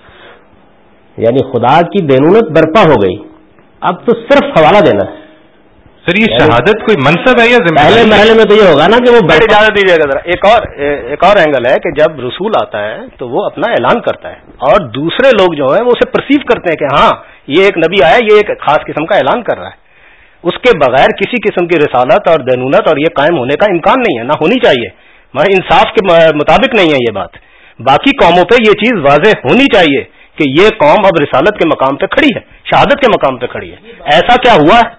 یعنی خدا کی دینونت برپا ہو گئی, اب تو صرف حوالہ دینا ہے. سر یہ شہادت کوئی منصب ہے یا ذمہ داری؟ پہلے مرحلے میں تو یہ ہوگا نا کہ وہ اجازت دیجیے گا ذرا. ایک اور ایک اور اینگل ہے کہ جب رسول آتا ہے تو وہ اپنا اعلان کرتا ہے, اور دوسرے لوگ جو ہیں وہ اسے پرسیو کرتے ہیں کہ ہاں یہ ایک نبی آیا, یہ ایک خاص قسم کا اعلان کر رہا ہے. اس کے بغیر کسی قسم کی رسالت اور دینونت اور یہ قائم ہونے کا امکان نہیں ہے, نہ ہونی چاہیے. مگر انصاف کے مطابق نہیں ہے یہ بات. باقی قوموں پہ یہ چیز واضح ہونی چاہیے کہ یہ قوم اب رسالت کے مقام پہ کھڑی ہے, شہادت کے مقام پہ کھڑی ہے. ایسا کیا ہوا ہے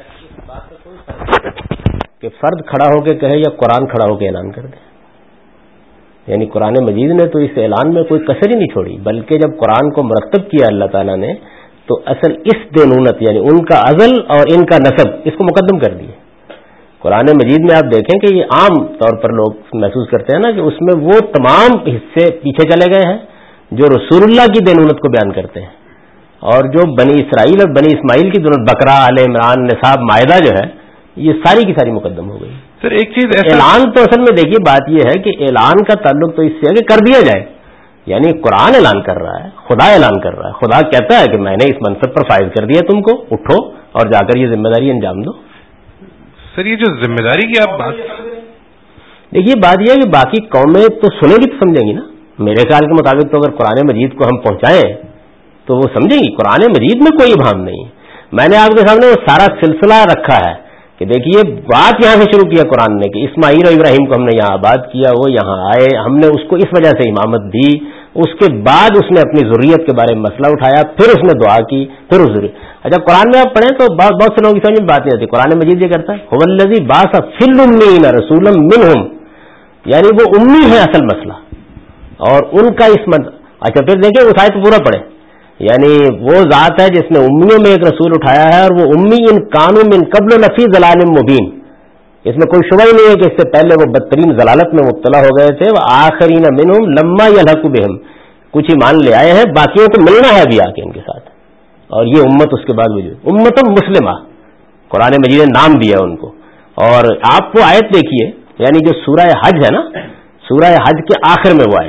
کہ فرد کھڑا ہو کے کہے یا قرآن کھڑا ہو کے اعلان کر دے. یعنی قرآن مجید نے تو اس اعلان میں کوئی کسر ہی نہیں چھوڑی, بلکہ جب قرآن کو مرتب کیا اللہ تعالیٰ نے تو اصل اس دینونت یعنی ان کا ازل اور ان کا نسب اس کو مقدم کر دیے. قرآن مجید میں آپ دیکھیں کہ یہ عام طور پر لوگ محسوس کرتے ہیں نا کہ اس میں وہ تمام حصے پیچھے چلے گئے ہیں جو رسول اللہ کی دینونت کو بیان کرتے ہیں, اور جو بنی اسرائیل اور بنی اسماعیل کی دونوں بقرہ, آل عمران, نصاب, مائدہ جو ہے یہ ساری کی ساری مقدم ہو گئی. سر ایک چیز اعلان تو اصل میں دیکھیے بات یہ ہے کہ اعلان کا تعلق تو اس سے ہے کہ کر دیا جائے, یعنی قرآن اعلان کر رہا ہے, خدا اعلان کر رہا ہے. خدا کہتا ہے کہ میں نے اس منصب پر فائز کر دیا تم کو, اٹھو اور جا کر یہ ذمہ داری انجام دو. سر یہ جو ذمہ داری کی آپ بات دیکھیے بات یہ ہے کہ باقی قومیں تو سنیں گی تو سمجھیں گی نا. میرے خیال کے مطابق تو اگر قرآن مجید کو ہم پہنچائیں تو وہ سمجھیں گی. قرآن مجید میں کوئی ابہام نہیں. میں نے آپ کے سامنے وہ سارا سلسلہ رکھا ہے کہ دیکھیے بات یہاں سے شروع کیا قرآن نے کہ اسماعیل اور ابراہیم کو ہم نے یہاں آباد کیا, وہ یہاں آئے, ہم نے اس کو اس وجہ سے امامت دی. اس کے بعد اس نے اپنی ضروریت کے بارے میں مسئلہ اٹھایا, پھر اس نے دعا کی, پھر اس ضروری. اچھا قرآن میں آپ پڑھیں تو بہت بہت سے لوگوں کی سمجھ میں بات نہیں آتی. قرآن مجید یہ کرتا ہے هو الذی بعث فی الامیین رسولا منہم, یعنی وہ امی ہے اصل مسئلہ, اور ان کا اس مد... اچھا پھر دیکھیں اس آیت پورا پڑھیں, یعنی وہ ذات ہے جس نے امیوں میں ایک رسول اٹھایا ہے, اور وہ امی ان کانوا من قبل لفی ضلال مبین. اس میں کوئی شبہ ہی نہیں ہے کہ اس سے پہلے وہ بدترین ضلالت میں مبتلا ہو گئے تھے. وآخرین منہم لما یلحق بہم, کچھ ایمان لے آئے ہیں, باقیوں کو ملنا ہے ابھی آ کے ان کے ساتھ, اور یہ امت اس کے بعد وجود امت مسلمہ قرآن مجید نے نام دیا ان کو. اور آپ وہ آیت دیکھیے, یعنی جو سورہ حج ہے نا, سورہ حج کے آخر میں وہ آیت ہے,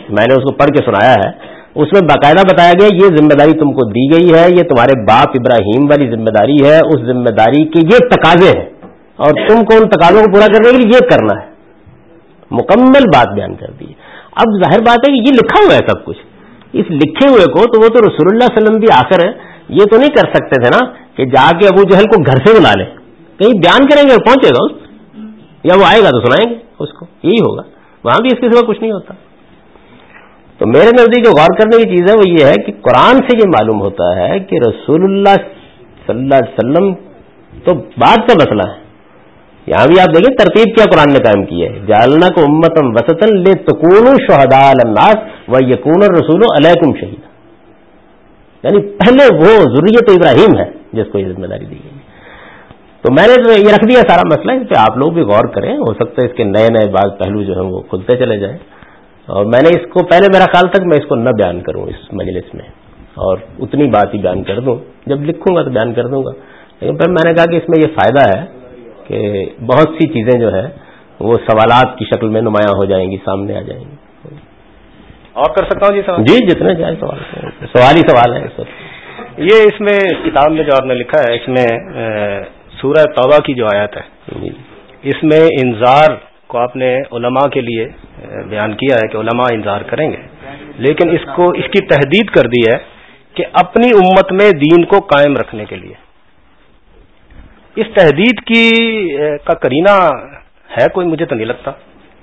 میں نے اس کو پڑھ کے سنایا ہے، اس میں باقاعدہ بتایا گیا یہ ذمہ داری تم کو دی گئی ہے، یہ تمہارے باپ ابراہیم والی ذمہ داری ہے، اس ذمہ داری کے یہ تقاضے ہیں اور تم کو ان تقاضوں کو پورا کرنے کے لیے یہ کرنا ہے. مکمل بات بیان کر دی. اب ظاہر بات ہے کہ یہ لکھا ہوا ہے سب کچھ، اس لکھے ہوئے کو تو وہ تو رسول اللہ صلی اللہ علیہ وسلم بھی آخر ہے، یہ تو نہیں کر سکتے تھے نا کہ جا کے ابو جہل کو گھر سے بلا لیں، کہیں بیان کریں گے پہنچے گا اس، یا وہ آئے گا تو سنائیں گے اس کو، یہی ہوگا. وہاں بھی اس کے سوا کچھ نہیں ہوتا. تو میرے نزدیک جو غور کرنے کی چیز ہے وہ یہ ہے کہ قرآن سے یہ معلوم ہوتا ہے کہ رسول اللہ صلی اللہ علیہ وسلم تو بات کا مسئلہ ہے. یہاں بھی آپ دیکھیں ترتیب کیا قرآن نے قائم کی ہے، جعلناکم امۃ وسطا لتکونوا شہداء علی الناس ویکون الرسول علیکم شہیدا. یعنی پہلے وہ ذریت ابراہیم ہے جس کو یہ ذمہ داری دی گئی. تو میں نے تو یہ رکھ دیا سارا مسئلہ، اس پہ آپ لوگ بھی غور کریں، ہو سکتا ہے اس کے نئے نئے بعض پہلو جو ہیں وہ کھلتے چلے جائیں. اور میں نے اس کو پہلے میرا خیال تک میں اس کو نہ بیان کروں اس مجلس میں، اور اتنی بات ہی بیان کر دوں، جب لکھوں گا تو بیان کر دوں گا. لیکن پھر میں نے کہا کہ اس میں یہ فائدہ ہے کہ بہت سی چیزیں جو ہے وہ سوالات کی شکل میں نمایاں ہو جائیں گی، سامنے آ جائیں گی. اور کر سکتا ہوں جی سوال؟ جی جتنے چاہے سوال، سوال ہی سوال ہے سر. یہ اس میں کتاب میں جو آپ نے لکھا ہے، اس میں سورہ توبہ کی جو آیت ہے، اس میں انذار کو آپ نے علماء کے لیے بیان کیا ہے کہ علماء انذار کریں گے، لیکن اس کو اس کی تحدید کر دی ہے کہ اپنی امت میں دین کو قائم رکھنے کے لیے. اس تحدید کی کا کرینہ ہے کوئی؟ مجھے تو نہیں لگتا.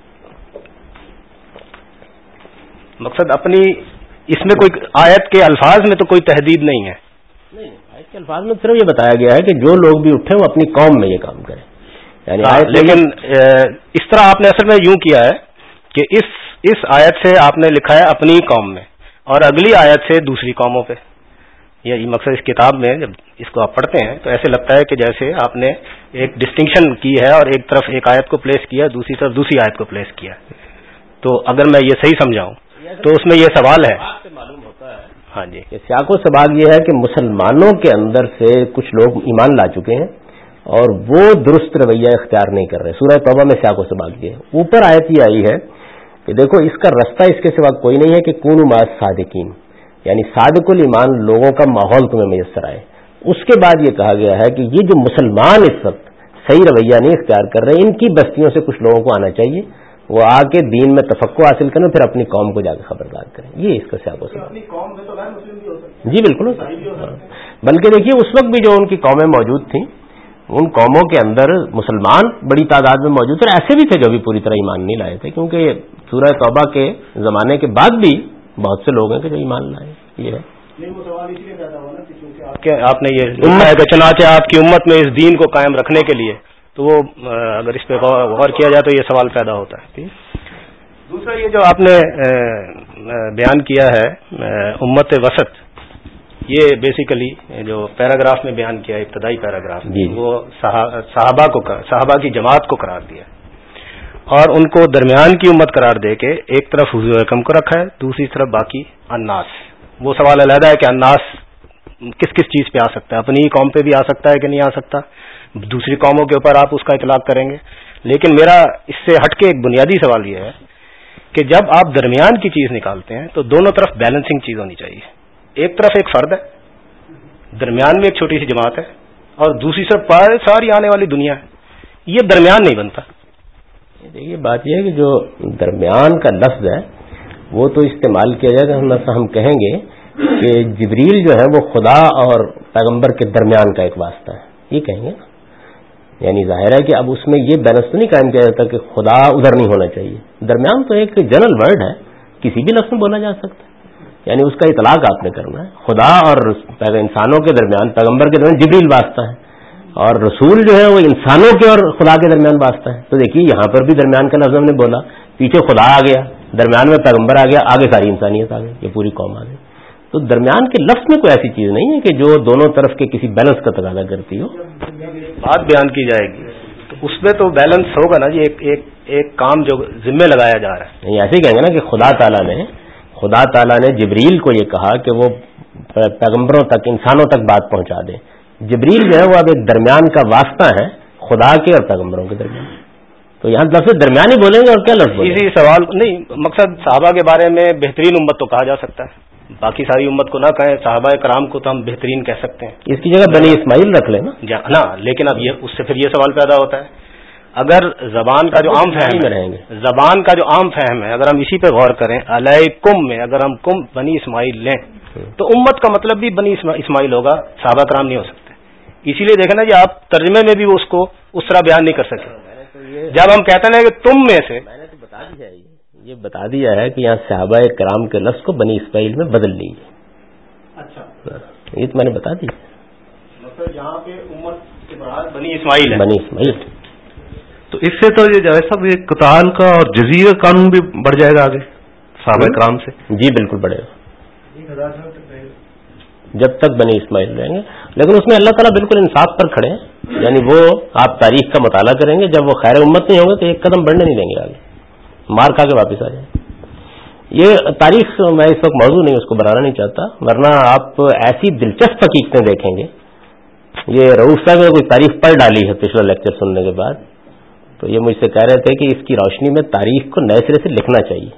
مقصد اپنی اس میں کوئی آیت کے الفاظ میں تو کوئی تحدید نہیں ہے. نہیں، آیت کے الفاظ میں صرف یہ بتایا گیا ہے کہ جو لوگ بھی اٹھے وہ اپنی قوم میں یہ کام کریں. یعنی آیت لیکن اس طرح آپ نے اصل میں یوں کیا ہے کہ اس اس آیت سے آپ نے لکھا ہے اپنی قوم میں، اور اگلی آیت سے دوسری قوموں پہ. یہ مقصد اس کتاب میں جب اس کو آپ پڑھتے ہیں تو ایسے لگتا ہے کہ جیسے آپ نے ایک ڈسٹنکشن کی ہے اور ایک طرف ایک آیت کو پلیس کیا، دوسری طرف دوسری آیت کو پلیس کیا. تو اگر میں یہ صحیح سمجھاؤں تو اس میں یہ سوال ہے. ہاں جی، سیاق و سباق یہ ہے کہ مسلمانوں کے اندر سے کچھ لوگ ایمان لا چکے ہیں اور وہ درست رویہ اختیار نہیں کر رہے. سورہ توبہ میں سیاق و سباق یہ ہے. اوپر آیت یہ آئی ہے کہ دیکھو اس کا رستہ اس کے سوا کوئی نہیں ہے کہ کونوا مع الصادقین، یعنی صادق الایمان لوگوں کا ماحول تمہیں میسر آئے. اس کے بعد یہ کہا گیا ہے کہ یہ جو مسلمان اس وقت صحیح رویہ نہیں اختیار کر رہے، ان کی بستیوں سے کچھ لوگوں کو آنا چاہیے، وہ آ کے دین میں تفقہ حاصل کریں، پھر اپنی قوم کو جا کے خبردار کریں. یہ اس کا سیاق و سباق. جی بالکل. بلکہ دیکھیے اس وقت بھی جو ان کی قومیں موجود تھیں، ان قوموں کے اندر مسلمان بڑی تعداد میں موجود تھے، ایسے بھی تھے جو بھی پوری طرح ایمان نہیں لائے تھے، کیونکہ سورہ توبہ کے زمانے کے بعد بھی بہت سے لوگ ہیں کہ جو ایمان لائے. یہ ہے کہ آپ نے یہ لکھا ہے کہ چنانچہ آپ کی امت میں اس دین کو قائم رکھنے کے لیے، تو وہ اگر اس پہ غور کیا جائے تو یہ سوال پیدا ہوتا ہے. دوسرا یہ جو آپ نے بیان کیا ہے امت وسط، یہ بیسیکلی جو پیراگراف میں بیان کیا ہے، ابتدائی پیراگراف، وہ صحابہ کو صحابہ کی جماعت کو قرار دیا اور ان کو درمیان کی امت قرار دے کے ایک طرف حضور اکرم کو رکھا ہے، دوسری طرف باقی الناس. وہ سوال علیحدہ ہے کہ الناس کس کس چیز پہ آ سکتا ہے، اپنی قوم پہ بھی آ سکتا ہے کہ نہیں آ سکتا، دوسری قوموں کے اوپر آپ اس کا اطلاق کریں گے. لیکن میرا اس سے ہٹ کے ایک بنیادی سوال یہ ہے کہ جب آپ درمیان کی چیز نکالتے ہیں تو دونوں طرف بیلنسنگ چیز ہونی چاہیے. ایک طرف ایک فرد ہے، درمیان میں ایک چھوٹی سی جماعت ہے، اور دوسری طرف ساری آنے والی دنیا ہے. یہ درمیان نہیں بنتا. دیکھیے بات یہ ہے کہ جو درمیان کا لفظ ہے وہ تو استعمال کیا جائے گا، ہم کہیں گے کہ جبریل جو ہے وہ خدا اور پیغمبر کے درمیان کا ایک واسطہ ہے، یہ کہیں گے. یعنی ظاہر ہے کہ اب اس میں یہ بیلنس تو نہیں قائم کیا جاتا کہ خدا ادھر نہیں ہونا چاہیے. درمیان تو ایک جنرل ورڈ ہے، کسی بھی لفظ میں بولا جا سکتا ہے، یعنی اس کا اطلاق آپ نے کرنا ہے. خدا اور انسانوں کے درمیان، پیغمبر کے درمیان جبریل واسطہ ہے، اور رسول جو ہے وہ انسانوں کے اور خدا کے درمیان واسطہ ہے. تو دیکھیے یہاں پر بھی درمیان کا لفظ ہم نے بولا، پیچھے خدا آ گیا، درمیان میں پیغمبر آ گیا، آگے ساری انسانیت آ گئی، یہ پوری قوم آ گئی. تو درمیان کے لفظ میں کوئی ایسی چیز نہیں ہے کہ جو دونوں طرف کے کسی بیلنس کا تقاضا کرتی ہو. بات بیان کی جائے گی تو اس میں تو بیلنس ہوگا نا جی، ایک ایک ایک کام جو ذمہ لگایا جا رہا ہے. نہیں ایسے ہی کہیں گے نا کہ خدا تعالیٰ نے خدا تعالیٰ نے جبریل کو یہ کہا کہ وہ پیغمبروں تک، انسانوں تک بات پہنچا دے. جبریل جو ہے وہ اب ایک درمیان کا واسطہ ہے خدا کے اور پیغمبروں کے درمیان. تو یہاں لفظ درمیانی بولیں گے اور کیا لفظ بولیں گے؟ اسی سوال نہیں، مقصد صحابہ کے بارے میں بہترین امت تو کہا جا سکتا ہے، باقی ساری امت کو نہ کہیں، صحابہ کرام کو تو ہم بہترین کہہ سکتے ہیں. اس کی جگہ بنی اسماعیل رکھ لیں نا. نا لیکن اب یہ اس سے پھر یہ سوال پیدا ہوتا ہے، اگر زبان کا جو عام فہم میں رہیں گے، زبان کا جو عام فہم ہے، اگر ہم اسی پہ غور کریں، علیکم میں اگر ہم کم بنی اسماعیل لیں تو امت کا مطلب بھی بنی اسماعیل ہوگا، صحابہ کرام نہیں ہو سکتے. اسی لیے دیکھیں نا جی، آپ ترجمے میں بھی اس کو اس طرح بیان نہیں کر سکتے. جب ہم کہتے ہیں کہ تم میں سے، میں نے تو بتا دیا ہے، یہ بتا دیا ہے کہ یہاں صحابہ کرام کے لفظ کو بنی اسماعیل میں بدل لیجیے. اچھا، یہ تو میں نے بتا دیا. مطلب یہاں پہ امت کے بعد بنی اسماعیل ہے، بنی اسماعیل. تو اس سے تو یہ جو ہے سب یہ قتال کا اور جزیہ کا قانون بھی بڑھ جائے گا آگے صحابہ کرام سے. جی بالکل بڑھے گا جب تک بنی اسماعیل رہیں گے. لیکن اس میں اللہ تعالیٰ بالکل انصاف پر کھڑے ہیں، یعنی وہ آپ تاریخ کا مطالعہ کریں گے، جب وہ خیر امت نہیں ہوں گے تو ایک قدم بڑھنے نہیں دیں گے، آگے مار کھا کے واپس آ جائیں. یہ تاریخ میں اس وقت موضوع نہیں، اس کو بنانا نہیں چاہتا، ورنہ آپ ایسی دلچسپ حقیقتیں دیکھیں گے. یہ رؤوف صاحب نے کوئی تاریخ پڑھ ڈالی ہے پچھلا لیکچر سننے کے بعد، تو یہ مجھ سے کہہ رہے تھے کہ اس کی روشنی میں تاریخ کو نئے سرے سے لکھنا چاہیے.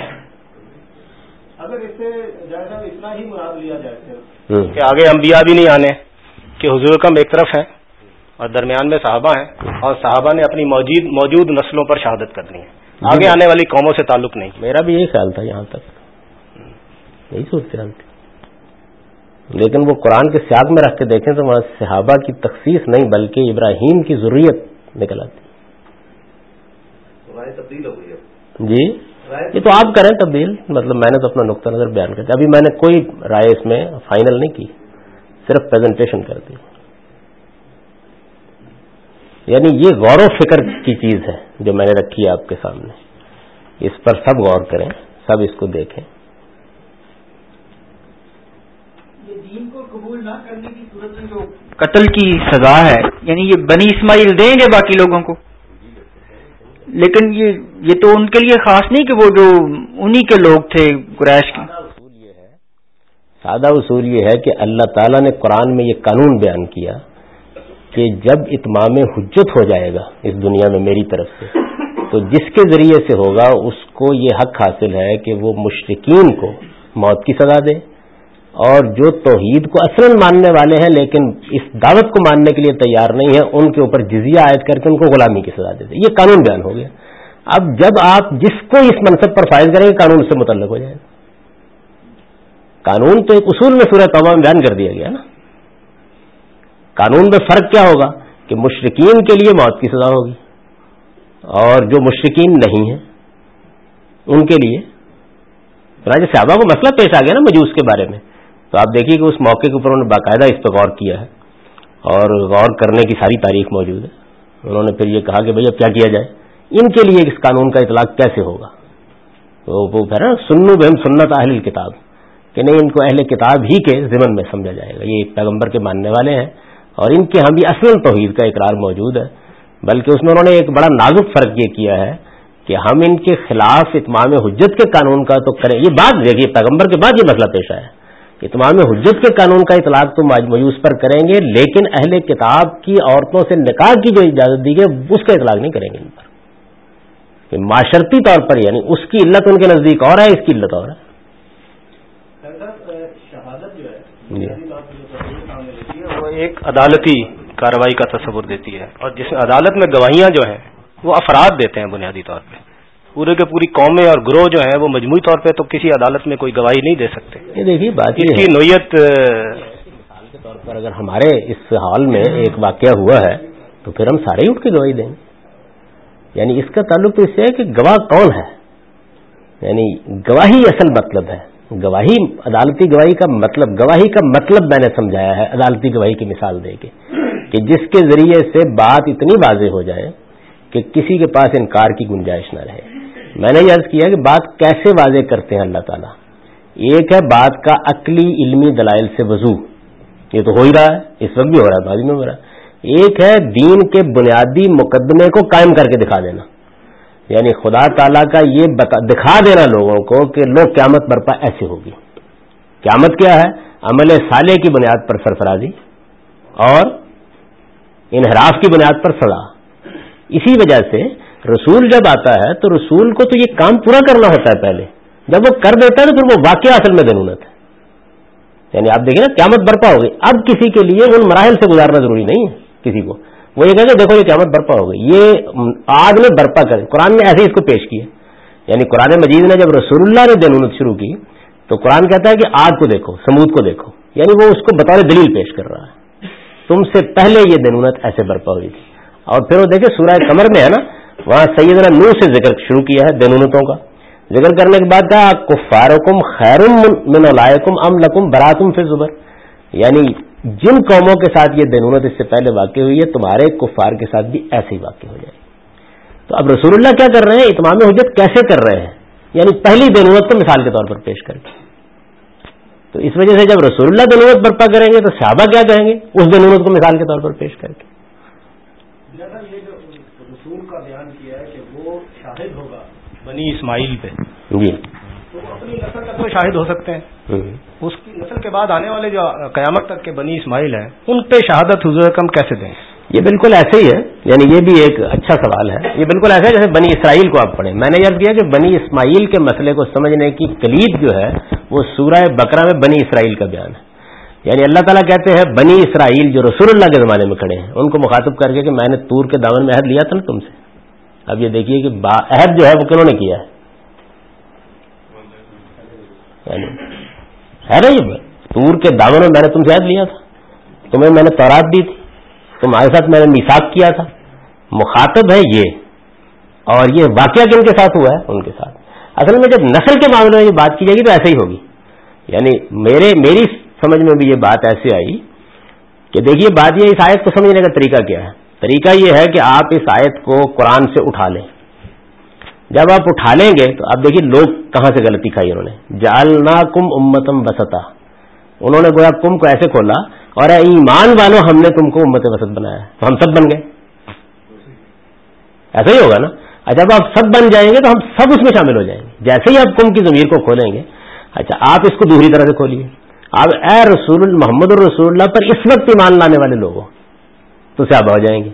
اگر اس سے اتنا ہی مراد لیا جائے کہ آگے انبیاء بھی نہیں آنے، کہ حضور کم ایک طرف ہیں اور درمیان میں صحابہ ہیں، اور صحابہ نے اپنی موجود موجود نسلوں پر شہادت کرنی ہے، آگے آنے والی قوموں سے تعلق نہیں. میرا بھی یہی خیال تھا یہاں تک، یہی سوچتے ہیں. لیکن وہ قرآن کے سیاق میں رکھ کے دیکھیں تو وہاں صحابہ کی تخصیص نہیں بلکہ ابراہیم کی ضروریت نکل آتی. تبدیل ہو گئی جی یہ تو آپ کریں تبدیل، مطلب میں نے تو اپنا نقطہ نظر بیان کر دیا. ابھی میں نے کوئی رائے اس میں فائنل نہیں کی، صرف پریزنٹیشن کر دی. یعنی یہ غور و فکر کی چیز ہے جو میں نے رکھی ہے آپ کے سامنے، اس پر سب غور کریں، سب اس کو دیکھیں. یہ دین کو قبول نہ کرنے کی صورت میں جو قتل کی سزا ہے، یعنی یہ بنی اسماعیل دیں گے باقی لوگوں کو، لیکن یہ یہ تو ان کے لیے خاص نہیں کہ وہ جو انہی کے لوگ تھے قریش کے. سادہ اصول یہ ہے کہ اللہ تعالیٰ نے قرآن میں یہ قانون بیان کیا کہ جب اتمام حجت ہو جائے گا اس دنیا میں میری طرف سے، تو جس کے ذریعے سے ہوگا اس کو یہ حق حاصل ہے کہ وہ مشرکین کو موت کی سزا دے، اور جو توحید کو اصلاً ماننے والے ہیں لیکن اس دعوت کو ماننے کے لیے تیار نہیں ہیں، ان کے اوپر جزیہ عائد کر کے ان کو غلامی کی سزا دے دے. یہ قانون بیان ہو گیا. اب جب آپ جس کو اس منصب پر فائز کریں گے قانون سے متعلق ہو جائے گا. قانون تو ایک اصول میں سورہ توبہ میں بیان کر دیا گیا نا. قانون میں فرق کیا ہوگا کہ مشرکین کے لیے موت کی سزا ہوگی اور جو مشرکین نہیں ہیں ان کے لیے. راجہ صحابہ کو مسئلہ پیش آ گیا نا مجوس کے بارے میں، تو آپ دیکھیے کہ اس موقع کے اوپر انہوں نے باقاعدہ اس پہ غور کیا ہے اور غور کرنے کی ساری تاریخ موجود ہے. انہوں نے پھر یہ کہا کہ بھئی اب کیا کیا جائے، ان کے لیے اس قانون کا اطلاق کیسے ہوگا. تو وہ کہہ رہا سنو بہم سنت اہل الکتاب، کہ نہیں ان کو اہل کتاب ہی کے ضمن میں سمجھا جائے گا. یہ پیغمبر کے ماننے والے ہیں اور ان کے ہاں بھی اصل توحید کا اقرار موجود ہے. بلکہ اس میں انہوں نے ایک بڑا نازک فرق یہ کیا ہے کہ ہم ان کے خلاف اتمام حجت کے قانون کا تو کریں. یہ بات دیکھیے پیغمبر کے بعد یہ مسئلہ پیش آیا کہ اتمام حجت کے قانون کا اطلاق تو مجوس پر کریں گے، لیکن اہل کتاب کی عورتوں سے نکاح کی جو اجازت دی گئی اس کا اطلاق نہیں کریں گے ان پر، کہ معاشرتی طور پر یعنی اس کی علت ان کے نزدیک اور ہے، اس کی علت اور ہے. شہادت جو ہے وہ ایک عدالتی کارروائی کا تصور دیتی ہے، اور جس میں عدالت میں گواہیاں جو ہیں وہ افراد دیتے ہیں بنیادی طور پہ. پورے کے پوری قومیں اور گروہ جو ہیں وہ مجموعی طور پہ تو کسی عدالت میں کوئی گواہی نہیں دے سکتے. یہ دیکھیے بات اس کی نوعیت مثال کے طور پر اگر ہمارے اس حال میں ایک واقعہ ہوا ہے تو پھر ہم سارے ہی اٹھ کے گواہی دیں گے. یعنی اس کا تعلق تو اس سے ہے کہ گواہ کون ہے، یعنی گواہی اصل مطلب ہے. گواہی عدالتی گواہی کا مطلب، گواہی کا مطلب میں نے سمجھایا ہے عدالتی گواہی کی مثال دے کے، کہ جس کے ذریعے سے بات اتنی واضح ہو جائے کہ کسی کے پاس انکار کی گنجائش نہ رہے. میں نے یہ عرض کیا کہ بات کیسے واضح کرتے ہیں اللہ تعالیٰ. ایک ہے بات کا عقلی علمی دلائل سے وضوح، یہ تو ہو ہی رہا ہے، اس وقت بھی ہو رہا ہے، بعد میں ہو رہا ہے. ایک ہے دین کے بنیادی مقدمے کو قائم کر کے دکھا دینا، یعنی خدا تعالیٰ کا یہ بتا دکھا دینا لوگوں کو کہ لوگ قیامت برپا ایسے ہوگی. قیامت کیا ہے؟ عمل صالح کی بنیاد پر سرفرازی اور انحراف کی بنیاد پر سزا. اسی وجہ سے رسول جب آتا ہے تو رسول کو تو یہ کام پورا کرنا ہوتا ہے پہلے، جب وہ کر دیتا ہے تو پھر وہ واقعہ اصل میں دینونت ہے۔ یعنی آپ دیکھیں نا قیامت برپا ہو گئی، اب کسی کے لیے ان مراحل سے گزارنا ضروری نہیں ہے کسی کو، وہ یہ کہے کہ دیکھو یہ قیامت برپا ہو گئی، یہ آگ میں برپا کرے۔ قرآن نے ایسے ہی اس کو پیش کیا، یعنی قرآن مجید نے جب رسول اللہ نے دینونت شروع کی تو قرآن کہتا ہے کہ آگ کو دیکھو، سمود کو دیکھو، یعنی وہ اس کو بطور دلیل پیش کر رہا ہے، تم سے پہلے یہ دینونت ایسے برپا ہوئی تھی۔ اور پھر وہ دیکھیں سورہ قمر میں ہے نا، وہاں سیدنا نوح سے ذکر شروع کیا ہے دینونتوں کا، ذکر کرنے کے بعد کہا کفارکم خیر من اولئکم ام لکم براۃ فی الزبر، یعنی جن قوموں کے ساتھ یہ دینونت اس سے پہلے واقع ہوئی ہے تمہارے کفار کے ساتھ بھی ایسے ہی واقع ہو جائے گی۔ تو اب رسول اللہ کیا کر رہے ہیں، اتمام حجت کیسے کر رہے ہیں، یعنی پہلی دینونت کو مثال کے طور پر پیش کر کے۔ تو اس وجہ سے جب رسول اللہ دینونت برپا کریں گے تو صحابہ کیا کہیں گے، اس دینونت کو مثال کے طور پر پیش کر کے۔ یہ جو رسول کا بیان کیا ہے کہ وہ شاہد ہوگا بنی اسماعیل پہ، جی تو وہ اپنی نسل تک تو شاہد ہو سکتے ہیں، اس کی نسل کے بعد آنے والے جو قیامت تک کے بنی اسماعیل ہیں ان پہ شہادت حضور اکرم کیسے دیں؟ یہ بالکل ایسے ہی ہے، یعنی یہ بھی ایک اچھا سوال ہے، یہ بالکل ایسا ہے جیسے بنی اسرائیل کو آپ پڑھیں۔ میں نے عرض کیا کہ بنی اسماعیل کے مسئلے کو سمجھنے کی کلید جو ہے وہ سورہ بقرہ میں بنی اسرائیل کا بیان ہے، یعنی اللہ تعالیٰ کہتے ہیں بنی اسرائیل جو رسول اللہ کے زمانے میں کھڑے ہیں ان کو مخاطب کر کے کہ میں نے طور کے دامن میں عہد لیا تھا نا تم سے۔ اب یہ دیکھیے کہ عہد جو ہے وہ کنہوں نے کیا ہے، یعنی ہے نا یہ طور کے دامن میں میں نے تم سے عہد لیا تھا، تمہیں میں نے تورات دی تھی، تمہارے ساتھ میں نے میثاق کیا تھا، مخاطب ہے یہ، اور یہ واقعہ کن کے ساتھ ہوا ہے، ان کے ساتھ۔ اصل میں جب نسل کے معاملے میں یہ بات کی جائے گی تو ایسے ہی ہوگی، یعنی میرے میری سمجھ میں بھی یہ بات ایسے آئی کہ دیکھیے بات یہ، اس آیت کو سمجھنے کا طریقہ کیا ہے، طریقہ یہ ہے کہ آپ اس آیت کو قرآن سے اٹھا لیں۔ جب آپ اٹھا لیں گے تو اب دیکھیے لوگ کہاں سے غلطی کھائی انہوں نے، جعلناکم امۃ وسطا، انہوں نے گویا کم کو ایسے کھولا اور اے ایمان والوں ہم نے تم کو امت وسط بنایا، تو ہم سب بن گئے، ایسا ہی ہوگا نا۔ جب آپ سب بن جائیں گے تو ہم سب اس میں شامل ہو جائیں گے، جیسے ہی آپ کم کی ضمیر کو کھولیں گے۔ اچھا آپ اس کو دوسری طرح سے کھولیے، آپ اے رسول محمد الرسول اللہ پر اس وقت ایمان لانے والے لوگوں تو صحابہ ہو جائیں گے۔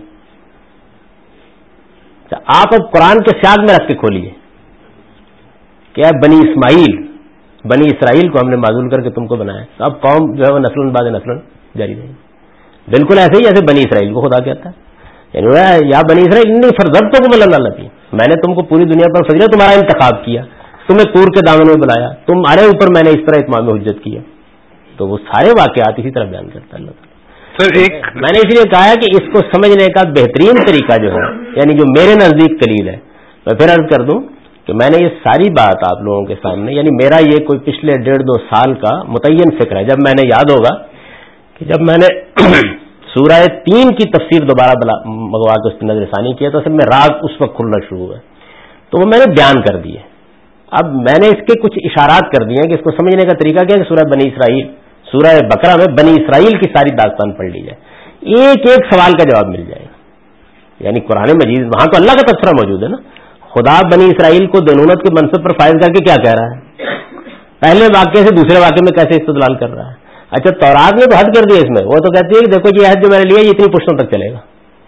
آپ اب قرآن کے سیاق میں رکھ کے کھولیے کہ اے بنی اسماعیل، بنی اسرائیل کو ہم نے معزول کر کے تم کو بنایا، تو اب قوم جو ہے وہ نسل بعد نسل جاری رہے گی، بالکل ایسے ہی جیسے بنی اسرائیل کو خدا کہتا ہے، یعنی یا بنی اسرائیل انی فرزدتکم علی العالمین، میں نے تم کو پوری دنیا پر فضیلت تمہارا انتخاب کیا، تمہیں طور کے دامن میں بلایا، تمہارے اوپر میں نے اس طرح اتمام حجت کیا۔ تو وہ سارے واقعات اسی طرح بیان کرتا ہے اللہ تعالیٰ۔ سر ایک میں نے اس لیے کہا ہے کہ اس کو سمجھنے کا بہترین طریقہ جو ہے، یعنی جو میرے نزدیک دلیل ہے، میں پھر عرض کر دوں کہ میں نے یہ ساری بات آپ لوگوں کے سامنے، یعنی میرا یہ کوئی پچھلے ڈیڑھ دو سال کا متعین فکر ہے، جب میں نے یاد ہوگا کہ جب میں نے سورہ تین کی تفسیر دوبارہ منگوا کے اس کی نظر ثانی کیا تو اصل میں راز اس وقت کھلنا شروع ہوا، تو وہ میں نے بیان کر دیے۔ اب میں نے اس کے کچھ اشارات کر دیے ہیں کہ اس کو سمجھنے کا طریقہ کیا ہے کہ سورہ بنی اسرائیل، سورہ بقرہ میں بنی اسرائیل کی ساری داستان پڑھ لی جائے، ایک ایک سوال کا جواب مل جائے گا، یعنی قرآن مجید وہاں تو اللہ کا تذکرہ موجود ہے نا، خدا بنی اسرائیل کو دینونت کے منصب پر فائز کر کے کیا کہہ رہا ہے، پہلے واقعے سے دوسرے واقعے میں کیسے استدلال کر رہا ہے۔ اچھا تورات نے تو حد کر دیا اس میں، وہ تو کہتی ہے کہ دیکھو یہ حد جو میں نے لیا یہ اتنی پشتوں تک چلے گا،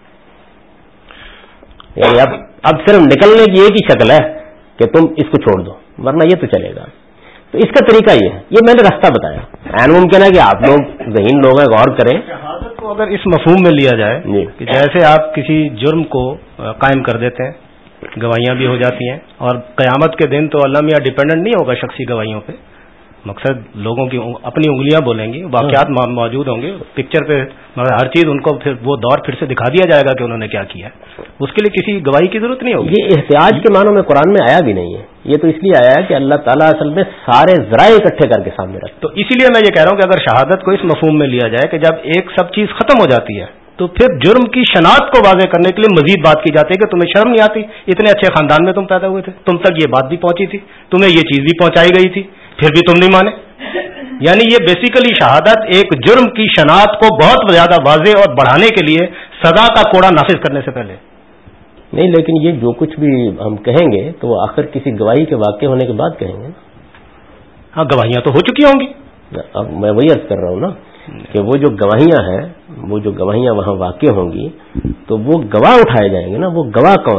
یعنی اب اب صرف نکلنے کی ایک ہی شکل ہے کہ تم اس کو چھوڑ دو ورنہ یہ تو چلے گا۔ تو اس کا طریقہ یہ ہے، یہ میں نے راستہ بتایا، عین ممکن ہے کہ آپ لوگ ذہین لوگ ہیں غور کریں۔ شہادت کو اگر اس مفہوم میں لیا جائے جی کہ جیسے آپ کسی جرم کو قائم کر دیتے ہیں، گواہیاں بھی ہو جاتی ہیں، اور قیامت کے دن تو اللہ میاں ڈیپینڈنٹ نہیں ہوگا شخصی گواہیوں پہ، مقصد لوگوں کی اپنی انگلیاں بولیں گی، واقعات موجود ہوں گے پکچر پہ، مگر ہر چیز ان کو پھر وہ دور پھر سے دکھا دیا جائے گا کہ انہوں نے کیا کیا، اس کے لیے کسی گواہی کی ضرورت نہیں ہوگی۔ یہ احتیاج کے معنوں میں قرآن میں آیا بھی نہیں ہے، یہ تو اس لیے آیا ہے کہ اللہ تعالیٰ اصل میں سارے ذرائع اکٹھے کر کے سامنے رکھتے، تو اسی لیے میں یہ کہہ رہا ہوں کہ اگر شہادت کو اس مفہوم میں لیا جائے کہ جب ایک سب چیز ختم ہو جاتی ہے تو پھر جرم کی شناخت کو واضح کرنے کے لیے مزید بات کی جاتی ہے کہ تمہیں شرم نہیں آتی، اتنے اچھے خاندان میں تم پیدا ہوئے تھے، تم تک یہ بات بھی پہنچی تھی، تمہیں یہ چیز بھی پہنچائی گئی تھی، پھر بھی تم نہیں مانے۔ یعنی یہ بیسیکلی شہادت ایک جرم کی شناخت کو بہت زیادہ واضح اور بڑھانے کے لیے سزا کا کوڑا نافذ کرنے سے پہلے نہیں، لیکن یہ جو کچھ بھی ہم کہیں گے تو وہ آخر کسی گواہی کے واقع ہونے کے بعد کہیں گے نا۔ ہاں گواہیاں تو ہو چکی ہوں گی، اب میں وہی عرض کر رہا ہوں نا کہ وہ جو گواہیاں ہیں، وہ جو گواہیاں وہاں واقع ہوں گی تو وہ گواہ اٹھائے جائیں گے نا، وہ گواہ کون ہے؟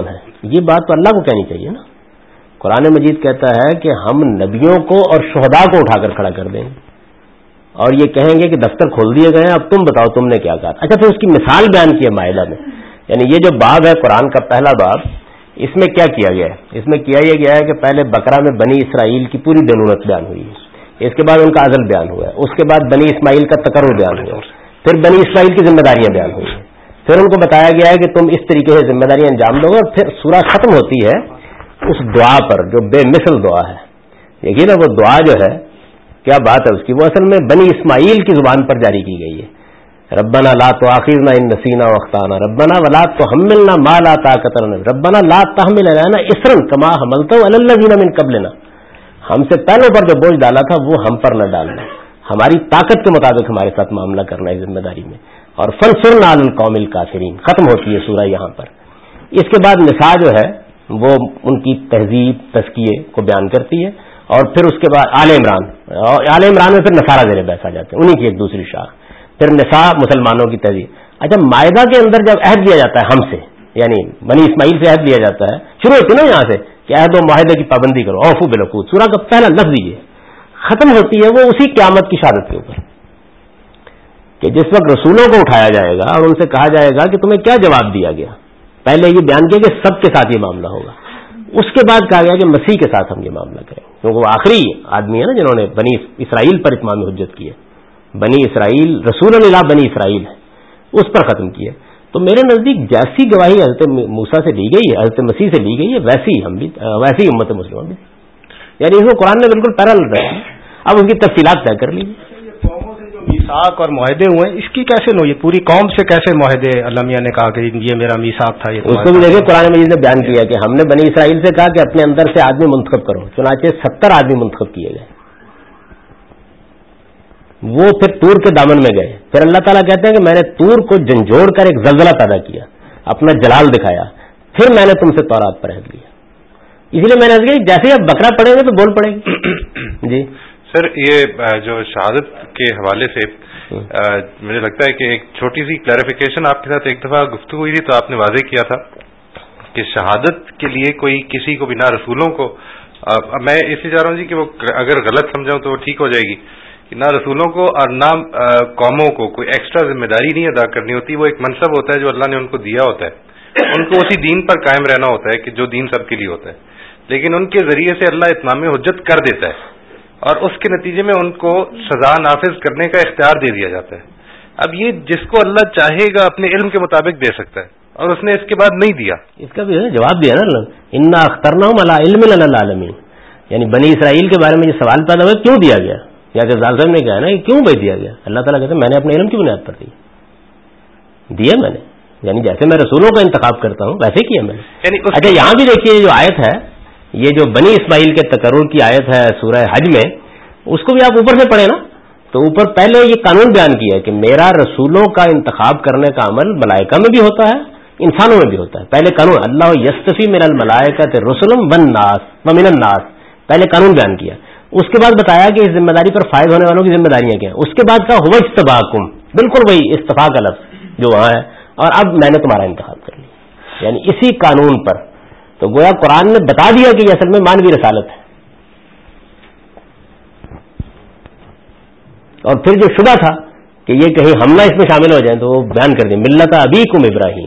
یہ بات تو اللہ کو کہنی چاہیے نا. قرآن مجید کہتا ہے کہ ہم نبیوں کو اور شہداء کو اٹھا کر کھڑا کر دیں گے اور یہ کہیں گے کہ دفتر کھول دیے گئے ہیں, اب تم بتاؤ تم نے کیا کہا. اچھا پھر اس کی مثال بیان کی ہے مائدہ میں, یعنی یہ جو باب ہے قرآن کا پہلا باب, اس میں کیا کیا گیا ہے؟ اس میں کیا یہ گیا ہے کہ پہلے بقرہ میں بنی اسرائیل کی پوری دنونت بیان ہوئی ہے, اس کے بعد ان کا عزل بیان ہوا ہے, اس کے بعد بنی اسماعیل کا تقرر بیان ہوا ہے, پھر بنی اسماعیل کی ذمہ داریاں بیان ہوئی ہیں, پھر ان کو بتایا گیا ہے کہ تم اس طریقے سے ذمہ داریاں انجام دو گے, اور پھر سورہ ختم ہوتی ہے اس دعا پر جو بے مثل دعا ہے. دیکھیے نا وہ دعا جو ہے کیا بات ہے اس کی, وہ اصل میں بنی اسماعیل کی زبان پر جاری کی گئی ہے. ربنا لا تؤاخذنا ان نسینا واخطانا ربنا ولا تحملنا ما لا طاقت لنا ربنا لا تحمل علينا اصرا كما حملته على الذين من قبلنا. ہم سے پہلوں پر جو بوجھ ڈالا تھا وہ ہم پر نہ ڈالنا, ہماری طاقت کے مطابق ہمارے ساتھ معاملہ کرنا ہے ذمہ داری میں. اور فانصرنا علی القوم الکافرین ختم ہوتی ہے سورہ یہاں پر. اس کے بعد نساء جو ہے وہ ان کی تہذیب تزکیے کو بیان کرتی ہے, اور پھر اس کے بعد آل عمران, اور آل عمران میں پھر نصارہ زیر بحث آ جاتے ہیں, انہیں کی ایک دوسری شاخ, پھر نساء مسلمانوں کی تہذیب. اچھا مائدہ کے اندر جب عہد لیا جاتا ہے ہم سے, یعنی بنی اسماعیل سے عہد لیا جاتا ہے, شروع ہوتی نا یہاں سے کہ عہد و معاہدے کی پابندی کرو, اوفو بالعقود, سورہ کا پہلا لفظ یہ ختم ہوتی ہے وہ اسی قیامت کی شہادت کے اوپر کہ جس وقت رسولوں کو اٹھایا جائے گا اور ان سے کہا جائے گا کہ تمہیں کیا جواب دیا گیا. پہلے یہ بیان کیا کہ سب کے ساتھ یہ معاملہ ہوگا, اس کے بعد کہا گیا کہ مسیح کے ساتھ ہم یہ معاملہ کریں, کیونکہ وہ آخری آدمی ہے نا جنہوں نے بنی اسرائیل پر اتمام حجت کی ہے. بنی اسرائیل رسول اللہ بنی اسرائیل ہے, اس پر ختم کیا. تو میرے نزدیک جیسی گواہی حضرت موسیٰ سے لی گئی ہے, حضرت مسیح سے لی گئی ہے, ویسی ہم بھی ویسی امت مسلمہ بھی, یعنی اس کو قرآن نے بالکل پیرالل رکھا. اب اس کی تفصیلات طے کر لیجیے. میثاق اور معاہدے ہوئے اس کی کیسے نو, یہ پوری قوم سے کیسے معاہدے اللہ میاں نے کہا کہ یہ میرا میثاق تھا. یہ اس کو بھی دیکھیں قرآن مجید نے بیان کیا کہ ہم نے بنی اسرائیل سے کہا کہ اپنے اندر سے آدمی منتخب کرو, چنانچہ ستر آدمی منتخب کیے گئے, وہ پھر طور کے دامن میں گئے. پھر اللہ تعالیٰ کہتے ہیں کہ میں نے طور کو جھنجھوڑ کر ایک زلزلہ پیدا کیا, اپنا جلال دکھایا, پھر میں نے تم سے تورات پر عہد لیا. اسی لیے میں نے کہا جیسے آپ بکرا پڑھیں گے تو بول پڑیں گے. جی سر, یہ جو شہادت کے حوالے سے مجھے لگتا ہے کہ ایک چھوٹی سی کلیریفیکیشن آپ کے ساتھ ایک دفعہ گفتگو ہوئی تھی تو آپ نے واضح کیا تھا کہ شہادت کے لیے کوئی کسی کو بھی نہ رسولوں کو, میں اس لیے چاہ رہا ہوں جی کہ وہ اگر غلط سمجھاؤں تو وہ ٹھیک ہو جائے گی, کہ نہ رسولوں کو اور نہ قوموں کو کوئی ایکسٹرا ذمہ داری نہیں ادا کرنی ہوتی. وہ ایک منصب ہوتا ہے جو اللہ نے ان کو دیا ہوتا ہے, ان کو اسی دین پر قائم رہنا ہوتا ہے کہ جو دین سب کے لیے ہوتا ہے, لیکن ان کے ذریعے سے اللہ اتمام حجت کر دیتا ہے اور اس کے نتیجے میں ان کو سزا نافذ کرنے کا اختیار دے دیا جاتا ہے. اب یہ جس کو اللہ چاہے گا اپنے علم کے مطابق دے سکتا ہے, اور اس نے اس کے بعد نہیں دیا. اس کا بھی جواب دیا نا, انا اخترناہم علی علم للعالمین, یعنی بنی اسرائیل کے بارے میں یہ سوال پیدا ہوا کیوں دیا گیا, یا کہ زال صاحب نے کہا نا کہ کیوں بھائی دیا گیا. اللہ تعالیٰ کہتے ہیں میں نے اپنے علم کی بنیاد پر دیا, دیا میں نے, یعنی جیسے میں رسولوں کا انتخاب کرتا ہوں ویسے کیا میں نے. اچھا یہاں بھی دیکھیے جو آیت ہے, یہ جو بنی اسماعیل کے تقرر کی آیت ہے سورہ حج میں, اس کو بھی آپ اوپر سے پڑھیں نا تو اوپر پہلے یہ قانون بیان کیا ہے کہ میرا رسولوں کا انتخاب کرنے کا عمل ملائکہ میں بھی ہوتا ہے, انسانوں میں بھی ہوتا ہے. پہلے قانون اللہ یستفی من الملائکۃ رسلا والناس ومن الناس, پہلے قانون بیان کیا. اس کے بعد بتایا کہ اس ذمہ داری پر فائز ہونے والوں کی ذمہ داریاں کیا ہیں. اس کے بعد کہا ہوا اجتباکم, بالکل وہی استفاق کا لفظ جو وہاں ہے, اور اب میں نے تمہارا انتخاب کر لیا, یعنی اسی قانون پر. تو گویا قرآن نے بتا دیا کہ یہ اصل میں مانوی رسالت ہے. اور پھر جو شبہ تھا کہ یہ کہیں ہم نہ اس میں شامل ہو جائیں تو وہ بیان کر دیں ملت ابیکم ابراہیم.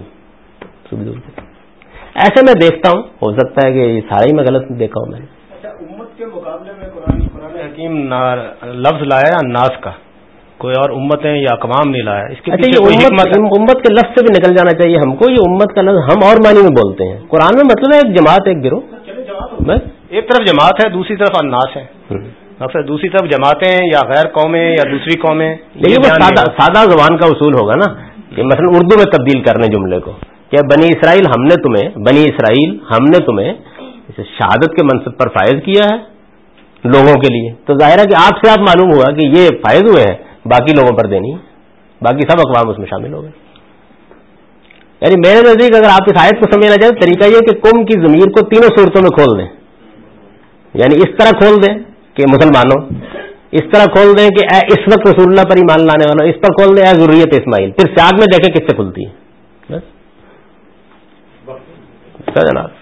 ایسے میں دیکھتا ہوں, ہو سکتا ہے کہ یہ سارا ہی میں غلط دیکھا ہوں میں نے. اچھا امت کے مقابلے میں قرآن قرآن حکیم لفظ لایا ناس کا, کوئی اور امتیں یا اقوام نہیں لایا. اس کے اچھا یہ امت, امت کے لفظ سے بھی نکل جانا چاہیے ہم کو. یہ امت کا لفظ ہم اور معنی میں بولتے ہیں, قرآن میں مطلب ہے ایک جماعت, ایک گروہ. ایک طرف جماعت ہے, دوسری طرف الناس ہے, اکثر دوسری طرف جماعتیں یا غیر قومیں یا دوسری قومیں. لیکن وہ سادہ زبان کا اصول ہوگا نا, کہ مثلا اردو میں تبدیل کرنے جملے کو, کہ بنی اسرائیل ہم نے تمہیں, بنی اسرائیل ہم نے تمہیں شہادت کے منصب پر فائز کیا ہے لوگوں کے لیے. تو ظاہر ہے کہ آپ سے آپ معلوم ہوا کہ یہ فائز ہوئے ہیں, باقی لوگوں پر دینی ہے, باقی سب اقوام اس میں شامل ہو گئے. یعنی میرے نزدیک اگر آپ اس آیت کو سمجھنا چاہیں طریقہ یہ کہ قوم کی ضمیر کو تینوں صورتوں میں کھول دیں. یعنی اس طرح کھول دیں کہ مسلمانوں, اس طرح کھول دیں کہ اے اس وقت رسول اللہ پر ایمان لانے والوں, اس پر کھول دیں اے ذریت اسماعیل. پھر سیاق میں دیکھیں کس سے کھلتی ہے. بس جناب.